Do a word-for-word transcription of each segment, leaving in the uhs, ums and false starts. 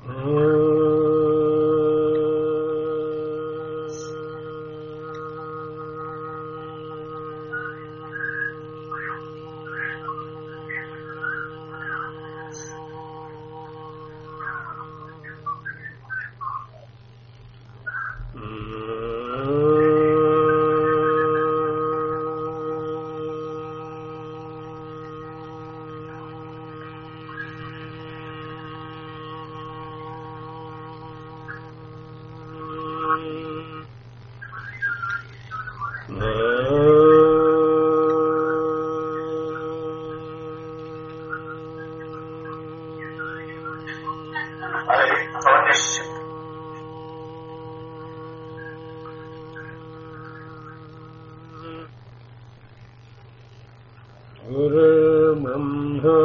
गुरुर्ब्रह्मा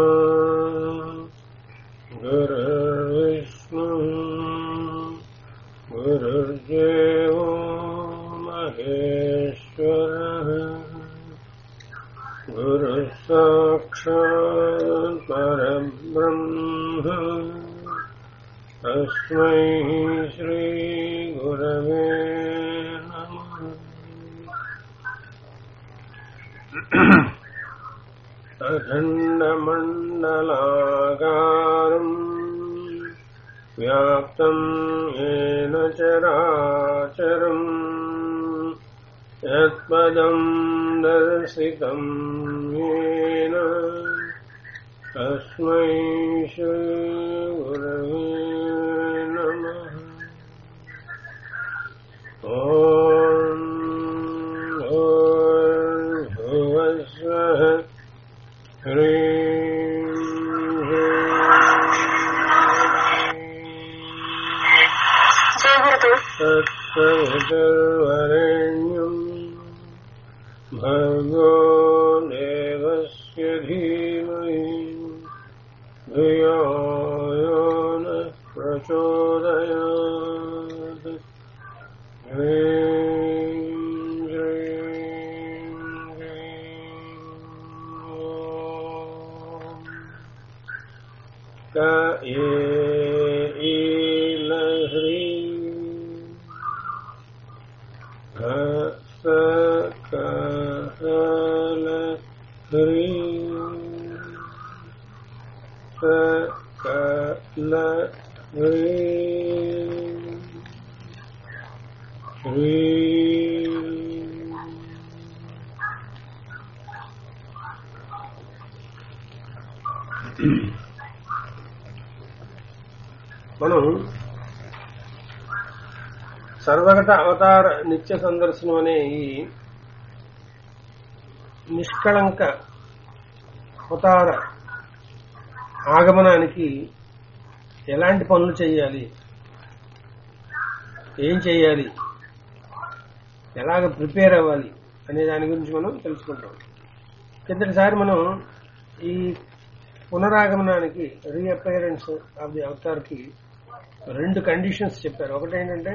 गुरुर्विष्णु गुरुर्देवो महेश्वरः गुरुः साक्षात् परब्रह्म तस्मै श्रीगुरवे नमः। अखण्डमण्डलाकारम् व्याप्तम् येन चराचरम् यत्पदम् दर्शितम् येन तस्मै श्रीगुरवे नमः। ॐ भूर्भुवस्सुवः ह्रीं तत्सवितुर्वरेण्यं भर्गो देवस्य धीमहि धियो यो नः प्रचोदयात्। ह्रीं श्रीं ह्रीं ॐ क ये ईलह्रीं घ स क हलह्रीं स क लह्रीं ह्रीं। మనం సర్వగత అవతార నిత్య సందర్శనం అనే ఈ నిష్కళంక అవతార ఆగమనానికి ఎలాంటి పనులు చేయాలి, ఏం చేయాలి, ఎలాగ ప్రిపేర్ అవ్వాలి అనే దాని గురించి మనం తెలుసుకుంటాం. కిందటిసారి మనం ఈ పునరాగమనానికి రీఅపైరెన్స్ ఆఫ్ ది అవతార్ కి రెండు కండిషన్స్ చెప్పారు. ఒకటి ఏంటంటే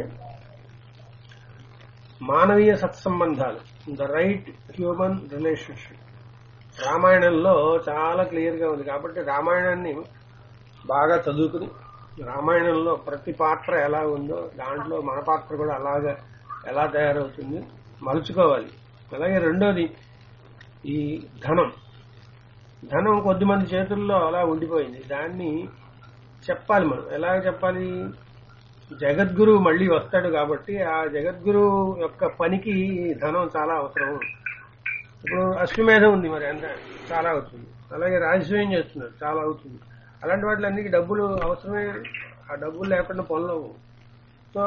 మానవీయ సత్సంబంధాలు, ద రైట్ హ్యూమన్ రిలేషన్షిప్. రామాయణంలో చాలా క్లియర్ గా ఉంది కాబట్టి రామాయణాన్ని బాగా చదువుకుని రామాయణంలో ప్రతి పాత్ర ఎలా ఉందో దాంట్లో మన పాత్ర కూడా అలాగా ఎలా తయారవుతుంది మలుచుకోవాలి. అలాగే రెండోది ఈ ధనం ధనం కొద్దిమంది చేతుల్లో అలా ఉండిపోయింది, దాన్ని చెప్పాలి. మనం ఎలాగ చెప్పాలి? జగద్గురువు మళ్లీ వస్తాడు కాబట్టి ఆ జగద్గురువు యొక్క పనికి ధనం చాలా అవసరం. ఇప్పుడు అశ్వమేధం ఉంది, మరి అంత చాలా అవుతుంది. అలాగే రాజస్వయం చేస్తున్నారు, చాలా అవుతుంది. అలాంటి వాటిలన్నిటికీ డబ్బులు అవసరమే. ఆ డబ్బులు లేకుండా పనులు. సో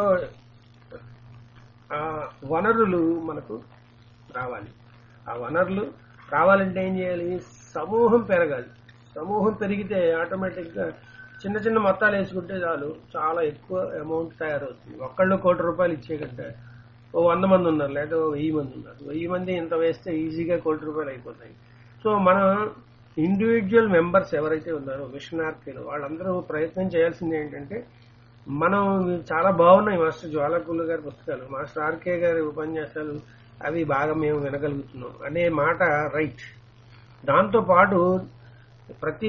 ఆ వనరులు మనకు రావాలి. ఆ వనరులు రావాలంటే ఏం చేయాలి? సమూహం పెరగాలి. సమూహం పెరిగితే ఆటోమేటిక్ గా చిన్న చిన్న మొత్తాలు వేసుకుంటే చాలు, చాలా ఎక్కువ అమౌంట్ తయారవుతుంది. ఒక్కళ్ళు కోటి రూపాయలు ఇచ్చే కంటే ఓ వంద మంది ఉన్నారు, లేదా ఓ వెయ్యి మంది ఉన్నారు. వెయ్యి మంది ఇంత వేస్తే ఈజీగా కోటి రూపాయలు అయిపోతాయి. సో మన ఇండివిజువల్ మెంబర్స్ ఎవరైతే ఉన్నారో మిషనార్థులు, వాళ్ళందరూ ప్రయత్నం చేయాల్సింది ఏంటంటే, మనం చాలా బాగున్నాయి మాస్టర్ జ్వాలకులు గారి పుస్తకాలు, మాస్టర్ ఆర్కే గారి ఉపన్యాసాలు, అవి బాగా మేము వినగలుగుతున్నాం అనే మాట రైట్. దాంతో పాటు ప్రతి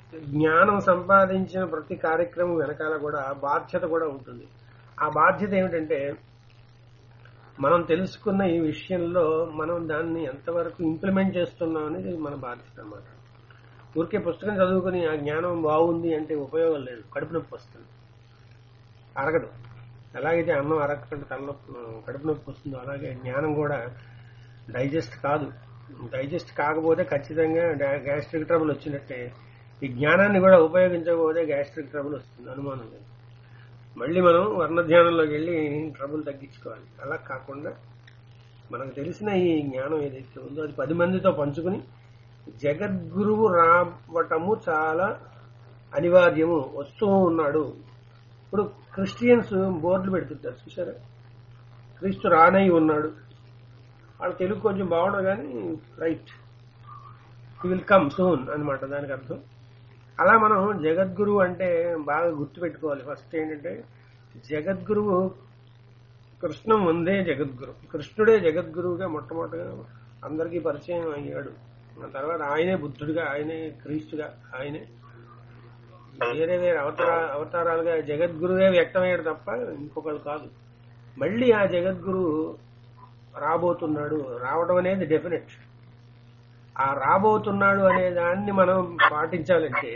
జ్ఞానం సంపాదించిన ప్రతి కార్యక్రమం వెనకాల కూడా బాధ్యత కూడా ఉంటుంది. ఆ బాధ్యత ఏమిటంటే మనం తెలుసుకున్న ఈ విషయంలో మనం దాన్ని ఎంతవరకు ఇంప్లిమెంట్ చేస్తున్నాం అనేది మన బాధ్యత అన్నమాట. ఊరికే పుస్తకం చదువుకుని ఆ జ్ఞానం బాగుంది అంటే ఉపయోగం లేదు, కడుపు నొప్పి వస్తుంది, అరగదు. ఎలాగైతే అన్నం అరగకుండా తలనొప్పి కడుపు నొప్పి వస్తుందో అలాగే జ్ఞానం కూడా డైజెస్ట్ కాదు. డైజెస్ట్ కాకపోతే ఖచ్చితంగా గ్యాస్ట్రిక్ ట్రబుల్ వచ్చినట్టే. ఈ జ్ఞానాన్ని కూడా ఉపయోగించకపోతే గ్యాస్ట్రిక్ ట్రబుల్ వస్తుంది, అనుమానం లేదు. మళ్ళీ మనం వర్ణధ్యానంలోకి వెళ్ళి ట్రబుల్ తగ్గించుకోవాలి. అలా కాకుండా మనకు తెలిసిన ఈ జ్ఞానం ఏదైతే ఉందో అది పది మందితో పంచుకుని జగద్గురువు రావటము చాలా అనివార్యము. వస్తూ ఉన్నాడు. ఇప్పుడు క్రిస్టియన్స్ బోర్డులు పెడుతుంటారు చూసారా, క్రీస్తు రానై ఉన్నాడు. వాళ్ళ తెలుగు కొంచెం బాగుండదు కానీ right, he will come soon అనమాట దానికి అర్థం. అలా మనం జగద్గురువు అంటే బాగా గుర్తుపెట్టుకోవాలి. ఫస్ట్ ఏంటంటే జగద్గురువు కృష్ణం వందే జగద్గురు, కృష్ణుడే జగద్గురువుగా మొట్టమొదటిగా అందరికీ పరిచయం అయ్యాడు. ఆ తర్వాత ఆయనే బుద్ధుడిగా, ఆయనే క్రీస్తుగా, ఆయనే వేరే వేరే అవతార అవతారాలుగా జగద్గురువే వ్యక్తమయ్యాడు తప్ప ఇంకొకరు కాదు. మళ్ళీ ఆ జగద్గురువు రాబోతున్నాడు. రావడం అనేది డెఫినెట్. ఆ రాబోతున్నాడు అనే దాన్ని మనం పాటించాలంటే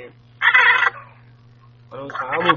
మనం సాము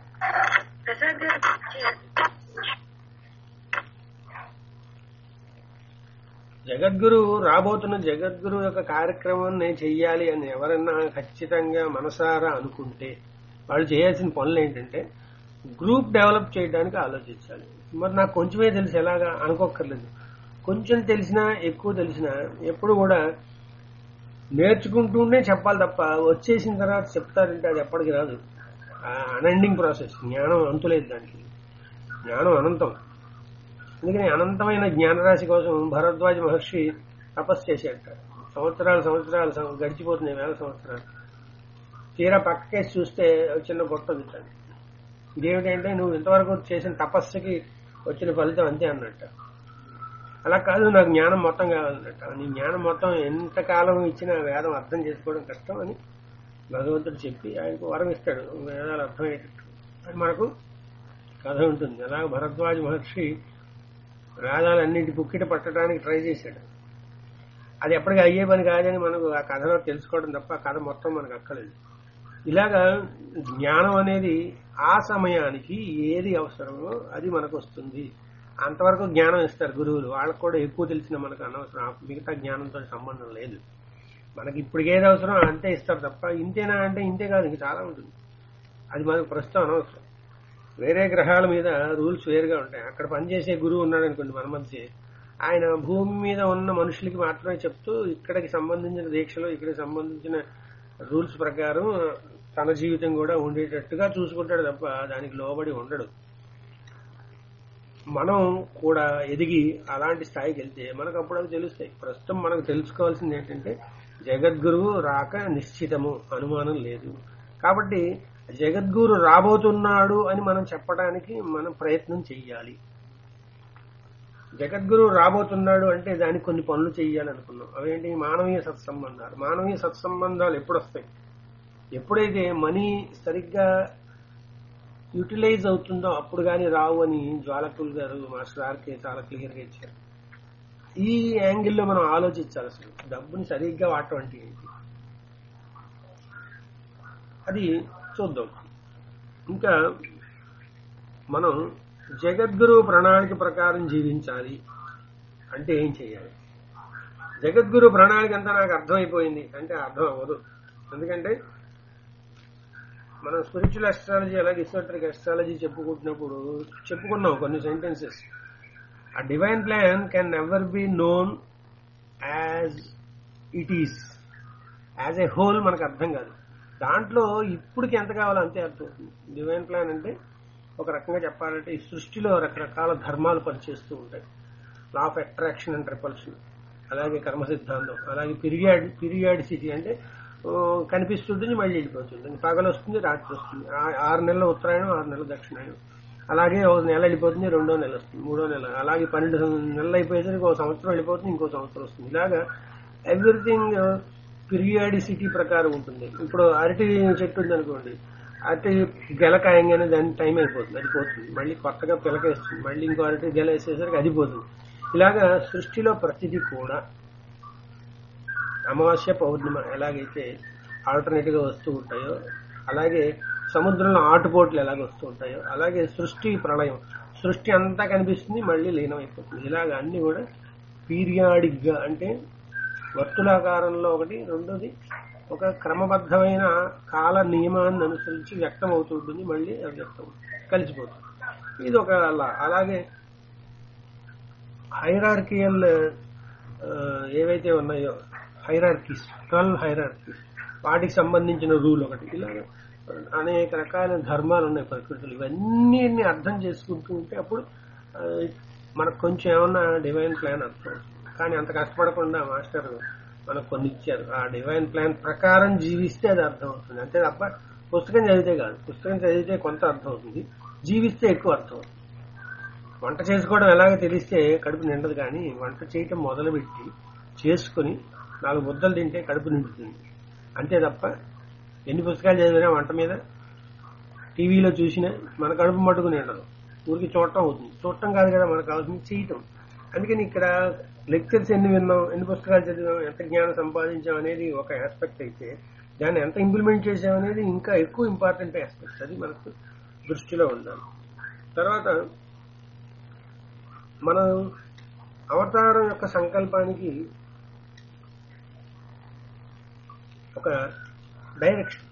జగద్గురు రాబోతున్న జగద్గురు యొక్క కార్యక్రమం నేను చెయ్యాలి అని ఎవరన్నా ఖచ్చితంగా మనసారా అనుకుంటే వాళ్ళు చేయాల్సిన పనులు ఏంటంటే గ్రూప్ డెవలప్ చేయడానికి ఆలోచించాలి. మరి నాకు కొంచెమే తెలిసి ఎలాగా అనుకోక్కర్లేదు. కొంచెం తెలిసినా ఎక్కువ తెలిసినా ఎప్పుడు కూడా నేర్చుకుంటూనే చెప్పాలి తప్ప వచ్చేసిన తర్వాత చెప్తారంటే అది ఎప్పటికి రాదు. Unending process. జ్ఞానం అంతులేదు దానికి. జ్ఞానం అనంతం. అందుకని అనంతమైన జ్ఞానరాశి కోసం భరద్వాజ మహర్షి తపస్సు చేసేట. సంవత్సరాలు సంవత్సరాలు గడిచిపోతున్నాయి, వేల సంవత్సరాలు. తీరా పక్కకేసి చూస్తే చిన్న గొట్ట దిట్టాడు. ఇదేమిటంటే నువ్వు ఇంతవరకు చేసిన తపస్సుకి వచ్చిన ఫలితం అంతే అన్నట్ట. అలా కాదు, నాకు జ్ఞానం మొత్తం కావాలన్నట్ట. నీ జ్ఞానం మొత్తం ఎంతకాలం ఇచ్చినా వేదం అర్థం చేసుకోవడం కష్టం అని భగవంతుడు చెప్పి ఆయనకు వరం ఇస్తాడు వేదాలు అర్థమయ్యేటట్టు. అది మనకు కథ ఉంటుంది. అలాగే భరద్వాజ మహర్షి వేదాలన్నింటి పుక్కిట పట్టడానికి ట్రై చేశాడు. అది ఎప్పటికీ అయ్యే పని కాదని మనకు ఆ కథలో తెలుసుకోవడం తప్ప ఆ కథ మొత్తం మనకు అక్కలేదు. ఇలాగా జ్ఞానం అనేది ఆ సమయానికి ఏది అవసరమో అది మనకు వస్తుంది. అంతవరకు జ్ఞానం ఇస్తారు గురువులు. వాళ్ళకు కూడా ఎక్కువ తెలిసిన మనకు అనవసరం. మిగతా జ్ఞానంతో సంబంధం లేదు. మనకి ఇప్పుడు ఏది అవసరం అంతే ఇస్తారు తప్ప ఇంతేనా అంటే ఇంతే కాదు, ఇంక చాలా ఉంటుంది. అది మనకు ప్రస్తుతం అనవసరం. వేరే గ్రహాల మీద రూల్స్ వేరుగా ఉంటాయి. అక్కడ పనిచేసే గురువు ఉన్నాడు అనుకోండి మన మధ్య, ఆయన భూమి మీద ఉన్న మనుషులకి మాత్రమే చెప్తూ ఇక్కడికి సంబంధించిన దీక్షలు, ఇక్కడికి సంబంధించిన రూల్స్ ప్రకారం తన జీవితం కూడా ఉండేటట్టుగా చూసుకుంటాడు తప్ప దానికి లోబడి ఉండడు. మనం కూడా ఎదిగి అలాంటి స్థాయికి వెళ్తే మనకు అప్పుడు అవి తెలుస్తాయి. ప్రస్తుతం మనకు తెలుసుకోవాల్సింది ఏంటంటే జగద్గురువు రాక నిశ్చితము, అనుమానం లేదు. కాబట్టి జగద్గురు రాబోతున్నాడు అని మనం చెప్పడానికి మనం ప్రయత్నం చెయ్యాలి. జగద్గురు రాబోతున్నాడు అంటే దానికి కొన్ని పనులు చెయ్యాలనుకున్నాం. అవేంటి? మానవీయ సత్సంబంధాలు. మానవీయ సత్సంబంధాలు ఎప్పుడు వస్తాయి? ఎప్పుడైతే మనీ సరిగ్గా యూటిలైజ్ అవుతుందో అప్పుడు కానీ రావు అని జ్వాలకుల్ గారు మాస్టర్ ఆర్కే చాలా క్లియర్ గా ఇచ్చారు. ఈ యాంగిల్లో మనం ఆలోచించాలి. అసలు డబ్బుని సరిగ్గా వాడటం అంటే ఏంటి అది చూద్దాం. ఇంకా మనం జగద్గురు ప్రణాళిక ప్రకారం జీవించాలి అంటే ఏం చేయాలి? జగద్గురు ప్రణాళిక అంతా నాకు అర్థమైపోయింది అంటే అర్థం అవ్వదు. ఎందుకంటే మనం స్పిరిచువల్ అస్ట్రాలజీ అలాగే ఇసోటరిక్ అస్ట్రాలజీ చెప్పుకుంటున్నప్పుడు చెప్పుకున్నాం కొన్ని సెంటెన్సెస్. ఆ divine plan can never be known as it is. As a whole మనకు అర్థం కాదు. దాంట్లో ఇప్పటికి ఎంత కావాలో అంతే అర్థం అవుతుంది. డివైన్ ప్లాన్ అంటే ఒక రకంగా చెప్పాలంటే ఈ సృష్టిలో రకరకాల ధర్మాలు పనిచేస్తూ ఉంటాయి. Law of attraction and repulsion, అలాగే కర్మ సిద్ధాంతం, అలాగే పీరియాడ్ పీరియాడిసిటీ అంటే కనిపిస్తుంటుంది మళ్ళీ వెళ్ళిపోతుంది. పగలు వస్తుంది, రాత్రి వస్తుంది. ఆరు నెలల ఉత్తరాయణం, ఆరు నెలల దక్షిణాయనం. అలాగే ఒక నెల వెళ్ళిపోతుంది, రెండో నెల వస్తుంది, మూడో నెల. అలాగే పన్నెండు నెలలు అయిపోయేసరికి ఒక సంవత్సరం వెళ్ళిపోతుంది, ఇంకో సంవత్సరం వస్తుంది. ఇలాగా ఎవ్రీథింగ్ పీరియాడిసిటీ ప్రకారం ఉంటుంది. ఇప్పుడు అరటి చెట్టు ఉందనుకోండి, అరటి గెల కాయంగానే దాని టైం అయిపోతుంది, అది పోతుంది. మళ్ళీ కొత్తగా పిలకేస్తుంది, మళ్ళీ ఇంకో అరటి గెల వేసేసరికి అది పోతుంది. ఇలాగా సృష్టిలో ప్రతిదీ కూడా అమావాస్య పౌర్ణిమ ఎలాగైతే ఆల్టర్నేట్ గా వస్తూ ఉంటాయో, అలాగే సముద్రంలో ఆటుపోట్లు ఎలాగ వస్తూ ఉంటాయో, అలాగే సృష్టి ప్రళయం, సృష్టి అంతా కనిపిస్తుంది, మళ్ళీ లీనమైపోతుంది. ఇలాగ అన్ని కూడా పీరియాడిక్ గా, అంటే వర్తులాకారంలో ఒకటి, రెండోది ఒక క్రమబద్ధమైన కాల నియమాన్ని అనుసరించి వ్యక్తం అవుతూ ఉంటుంది, మళ్ళీ అవ్యక్తం కలిసిపోతుంది. ఇది ఒక అలా. అలాగే హైరార్కియల్ ఏవైతే ఉన్నాయో హైరార్కీస్, ట్వెల్వ్ హైరార్కీస్, వాటికి సంబంధించిన రూల్ ఒకటి. ఇలాగ అనేక రకాల ధర్మాలు ఉన్నాయి ప్రకృతిలో. ఇవన్నీ అర్థం చేసుకుంటూ ఉంటే అప్పుడు మనకు కొంచెం ఏమన్నా డివైన్ ప్లాన్ అర్థం అవుతుంది. కానీ అంత కష్టపడకుండా మాస్టర్ మనకు కొన్ని ఇచ్చారు. ఆ డివైన్ ప్లాన్ ప్రకారం జీవిస్తే అది అర్థం అవుతుంది. అంతే తప్ప పుస్తకం చదివితే కాదు. పుస్తకం చదివితే కొంత అర్థం అవుతుంది, జీవిస్తే ఎక్కువ అర్థం అవుతుంది. వంట చేసుకోవడం ఎలాగో తెలిస్తే కడుపు నిండదు, కానీ వంట చేయటం మొదలుపెట్టి చేసుకుని నాలుగు ముద్దలు తింటే కడుపు నిండుతుంది. అంతే తప్ప ఎన్ని పుస్తకాలు చదివినా వంట మీద, టీవీలో చూసినా మన కడుపు మట్టుకు నిండదు. ఊరికి చూడటం అవుతుంది. చూడటం కాదు కదా మనకు కావాల్సింది, చేయటం. అందుకని ఇక్కడ లెక్చర్స్ ఎన్ని విన్నాం, ఎన్ని పుస్తకాలు చదివాం, ఎంత జ్ఞానం సంపాదించాం అనేది ఒక ఆస్పెక్ట్ అయితే, దాన్ని ఎంత ఇంప్లిమెంట్ చేసాం అనేది ఇంకా ఎక్కువ ఇంపార్టెంట్ ఆస్పెక్ట్. అది మనకు దృష్టిలో ఉండాలి. తర్వాత మనం అవతారం యొక్క సంకల్పానికి ఒక డైరెక్షన్,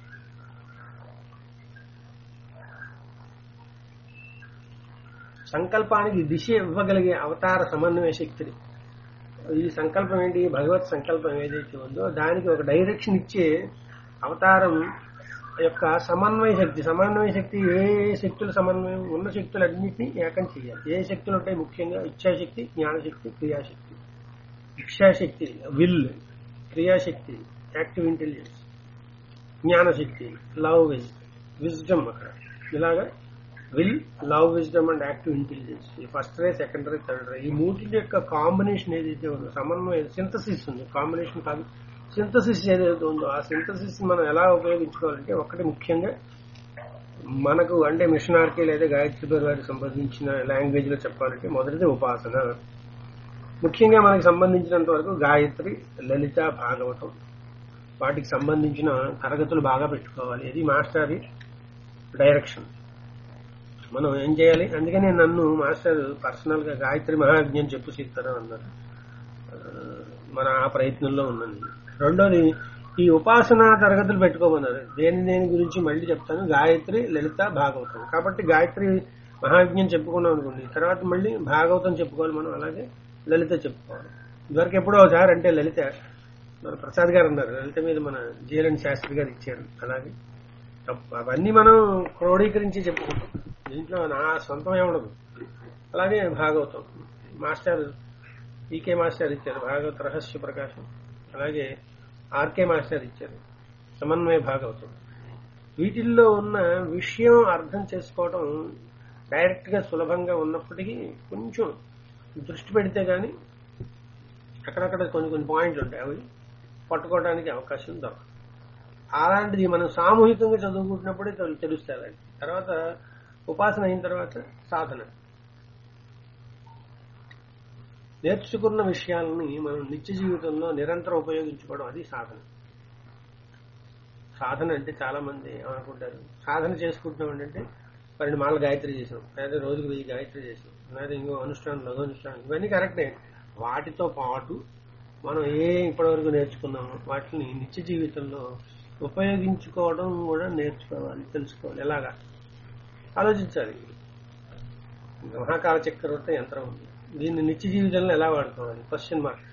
సంకల్పానికి దిశ ఇవ్వగలిగే అవతార సమన్వయ శక్తిని, ఈ సంకల్పం ఏంటి, భగవత్ సంకల్పం ఏదైతే ఉందో దానికి ఒక డైరెక్షన్ ఇచ్చే అవతారం యొక్క సమన్వయ శక్తి. సమన్వయ శక్తి ఏ శక్తుల సమన్వయం, ఉన్న శక్తులన్నింటినీ ఏకం చేయాలి. ఏ శక్తులు ఉంటాయి ముఖ్యంగా, ఇచ్ఛాశక్తి, జ్ఞానశక్తి, క్రియాశక్తి. ఇచ్ఛాశక్తి విల్, క్రియాశక్తి యాక్టివ్ ఇంటెలిజెన్స్, జ్ఞానశక్తి లవ్ విజ్డమ్, విజ్డమ్ అక్కడ. ఇలాగా will, love, wisdom and active intelligence, ఈ first ray, second ray, third ray, ఈ మూడింటి యొక్క కాంబినేషన్ ఏదైతే ఉందో, సమన్వయం, సింథసిస్ ఉంది, కాంబినేషన్ కాదు, సింథసిస్ ఏదైతే ఉందో ఆ సింథసిస్ మనం ఎలా ఉపయోగించుకోవాలంటే, ఒకటి ముఖ్యంగా మనకు అంటే మిషనార్కి లేదా గాయత్రి పరివారికి సంబంధించిన లాంగ్వేజ్ లో చెప్పాలంటే మొదటిది ఉపాసన. ముఖ్యంగా మనకు సంబంధించినంత వరకు గాయత్రి, లలిత, భాగవతం, వాటికి సంబంధించిన తరగతులు బాగా పెట్టుకోవాలి. ఇది మాస్టర్ డైరెక్షన్. మనం ఏం చేయాలి, అందుకనే నన్ను మాస్టర్ పర్సనల్ గా గాయత్రి మహాజ్ఞం చెప్పు సీతారాం అన్నారు. మన ఆ ప్రయత్నంలో ఉన్నాను. రెండోది ఈ ఉపాసన తరగతులు పెట్టుకోమన్నారు. దేని దేని గురించి మళ్ళీ చెప్తాను, గాయత్రి, లలిత, భాగవతం. కాబట్టి గాయత్రి మహాజ్ఞం చెప్పుకున్నాం అనుకోండి, తర్వాత మళ్ళీ భాగవతం చెప్పుకోవాలి మనం, అలాగే లలిత చెప్పుకోవాలి. ఇదివరకు ఎప్పుడో ఒకసారి అంటే లలిత మన ప్రసాద్ గారు అన్నారు, లలిత మీద మన జీరన్ శాస్త్రి గారు ఇచ్చారు. అలాగే అవన్నీ మనం క్రోడీకరించి చెప్పుకుంటాం, దీంట్లో నా సొంతం ఏముండదు. అలాగే భాగవతం మాస్టర్ ఈకే మాస్టర్ ఇచ్చారు, భాగవత రహస్య ప్రకాశం. అలాగే ఆర్కే మాస్టర్ ఇచ్చారు, సమన్వయ భాగవతం. వీటిల్లో ఉన్న విషయం అర్థం చేసుకోవడం డైరెక్ట్ గా సులభంగా ఉన్నప్పటికీ కొంచెం దృష్టి పెడితే గాని అక్కడక్కడ కొన్ని కొన్ని పాయింట్లు ఉంటాయి, అవి పట్టుకోవడానికి అవకాశం దొరకదు. అలాంటిది మనం సామూహికంగా చదువుకుంటున్నప్పుడే తెలుస్తుంది. తర్వాత ఉపాసన అయిన తర్వాత సాధన, నేర్చుకున్న విషయాలని మనం నిత్య జీవితంలో నిరంతరం ఉపయోగించుకోవడం, అది సాధన. సాధన అంటే చాలా మంది అనుకుంటారు, సాధన చేసుకుంటున్నాం అంటే పన్నెండు మాల గాయత్రి చేసాం, లేదా రోజుకు వెయ్యి గాయత్రి చేసాం, లేదా ఇంకో అనుష్ఠానం, లఘు అనుష్ఠానం, ఇవన్నీ కరెక్టే. వాటితో పాటు మనం ఏ ఇప్పటివరకు నేర్చుకున్నామో వాటిని నిత్య జీవితంలో ఉపయోగించుకోవడం కూడా నేర్చుకోవాలి, తెలుసుకోవాలి. ఎలాగా ఆలోచించాలి. మహాకాల చక్రవర్తి యంత్రం ఉంది, దీన్ని నిత్య జీవితంలో ఎలా వాడుకోవాలి, క్వశ్చన్ మార్క్.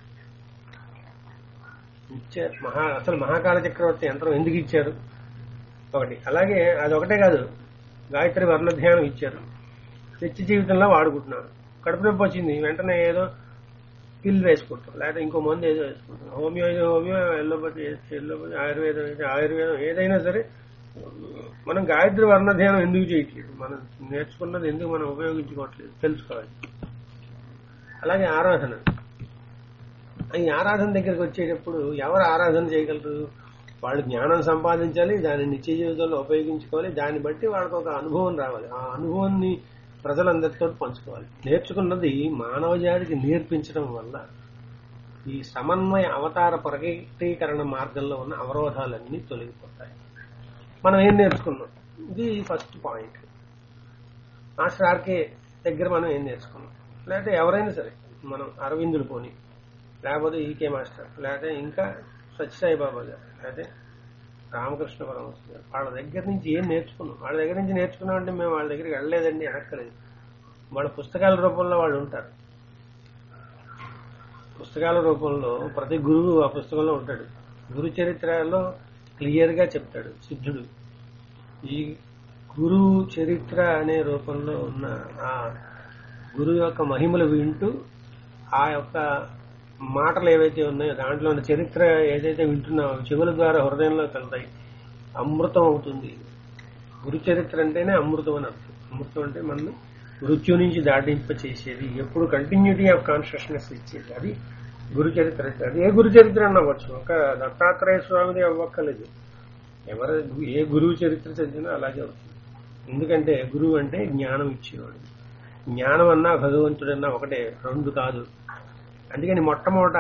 నిత్య మహా అసలు మహాకాల చక్రవర్తి యంత్రం ఎందుకు ఇచ్చారు ఒకటి. అలాగే అది ఒకటే కాదు, గాయత్రి వర్ణధ్యానం ఇచ్చారు, నిత్య జీవితంలో వాడుకుంటున్నాను. కడుపు నొప్పి వచ్చింది, వెంటనే ఏదో పిల్ వేసుకుంటాం, లేకపోతే ఇంకో మందు ఏదో వేసుకుంటాం. హోమియో అయితే హోమియో, ఎల్లోపతి ఎల్లోపతి, ఆయుర్వేదం అయితే ఆయుర్వేదం, ఏదైనా సరే మనం గాయత్రి వర్ణధ్యానం ఎందుకు చేయట్లేదు, మనం నేర్చుకున్నది ఎందుకు మనం ఉపయోగించుకోవట్లేదు తెలుసుకోవాలి. అలాగే ఆరాధన, ఈ ఆరాధన దగ్గరికి వచ్చేటప్పుడు ఎవరు ఆరాధన చేయగలరు? వాళ్ళు జ్ఞానం సంపాదించాలి, దాన్ని నిత్య జీవితంలో ఉపయోగించుకోవాలి, దాన్ని బట్టి వాళ్ళకి ఒక అనుభవం రావాలి. ఆ అనుభవాన్ని ప్రజలందరితో పంచుకోవాలి. నేర్చుకున్నది మానవ జాతికి నేర్పించడం వల్ల ఈ సమన్వయ అవతార ప్రకటీకరణ మార్గంలో ఉన్న అవరోధాలన్నీ తొలగిపోతాయి. మనం ఏం నేర్చుకున్నాం? ఇది ఫస్ట్ పాయింట్. మాస్టర్ ఆర్కే దగ్గర మనం ఏం నేర్చుకున్నాం? లేకపోతే ఎవరైనా సరే, మనం అరవిందులు పోని, లేకపోతే ఈకే మాస్టర్, లేకపోతే ఇంకా సత్యసాయి బాబా గారు, లేకపోతే రామకృష్ణ పరమహంస గారు, వాళ్ళ దగ్గర నుంచి ఏం నేర్చుకున్నాం? వాళ్ళ దగ్గర నుంచి నేర్చుకున్నామంటే మేము వాళ్ళ దగ్గరికి వెళ్ళలేదండి, అనక్కలేదు. వాళ్ళ పుస్తకాల రూపంలో వాళ్ళు ఉంటారు. పుస్తకాల రూపంలో ప్రతి గురువు ఆ పుస్తకంలో ఉంటాడు. గురు చరిత్రలో క్లియర్ గా చెప్తాడు సిద్ధుడు. ఈ గురువు చరిత్ర అనే రూపంలో ఉన్న ఆ గురువు యొక్క మహిమలు వింటూ ఆ యొక్క మాటలు ఏవైతే ఉన్నాయో దాంట్లో ఉన్న చరిత్ర ఏదైతే వింటున్నామో చెవుల ద్వారా హృదయంలోకి వెళ్తాయి, అమృతం అవుతుంది. గురు చరిత్ర అంటేనే అమృతం అని అర్థం. అమృతం అంటే మనం మృత్యు నుంచి దాటింప చేసేది, ఎప్పుడు కంటిన్యూటీ ఆఫ్ కాన్షియస్నెస్ ఇచ్చేది, అది గురు చరిత్ర. అది ఏ గురు చరిత్ర అవ్వచ్చు, ఒక దత్తాత్రేయ స్వామిది అవ్వక్కలేదు. ఎవరు ఏ గురువు చరిత్ర చదివినా అలాగే అవుతుంది. ఎందుకంటే గురువు అంటే జ్ఞానం ఇచ్చేవాడు. జ్ఞానం అన్నా భగవంతుడన్నా ఒకటే, రెండు కాదు. అందుకని మొట్టమొదట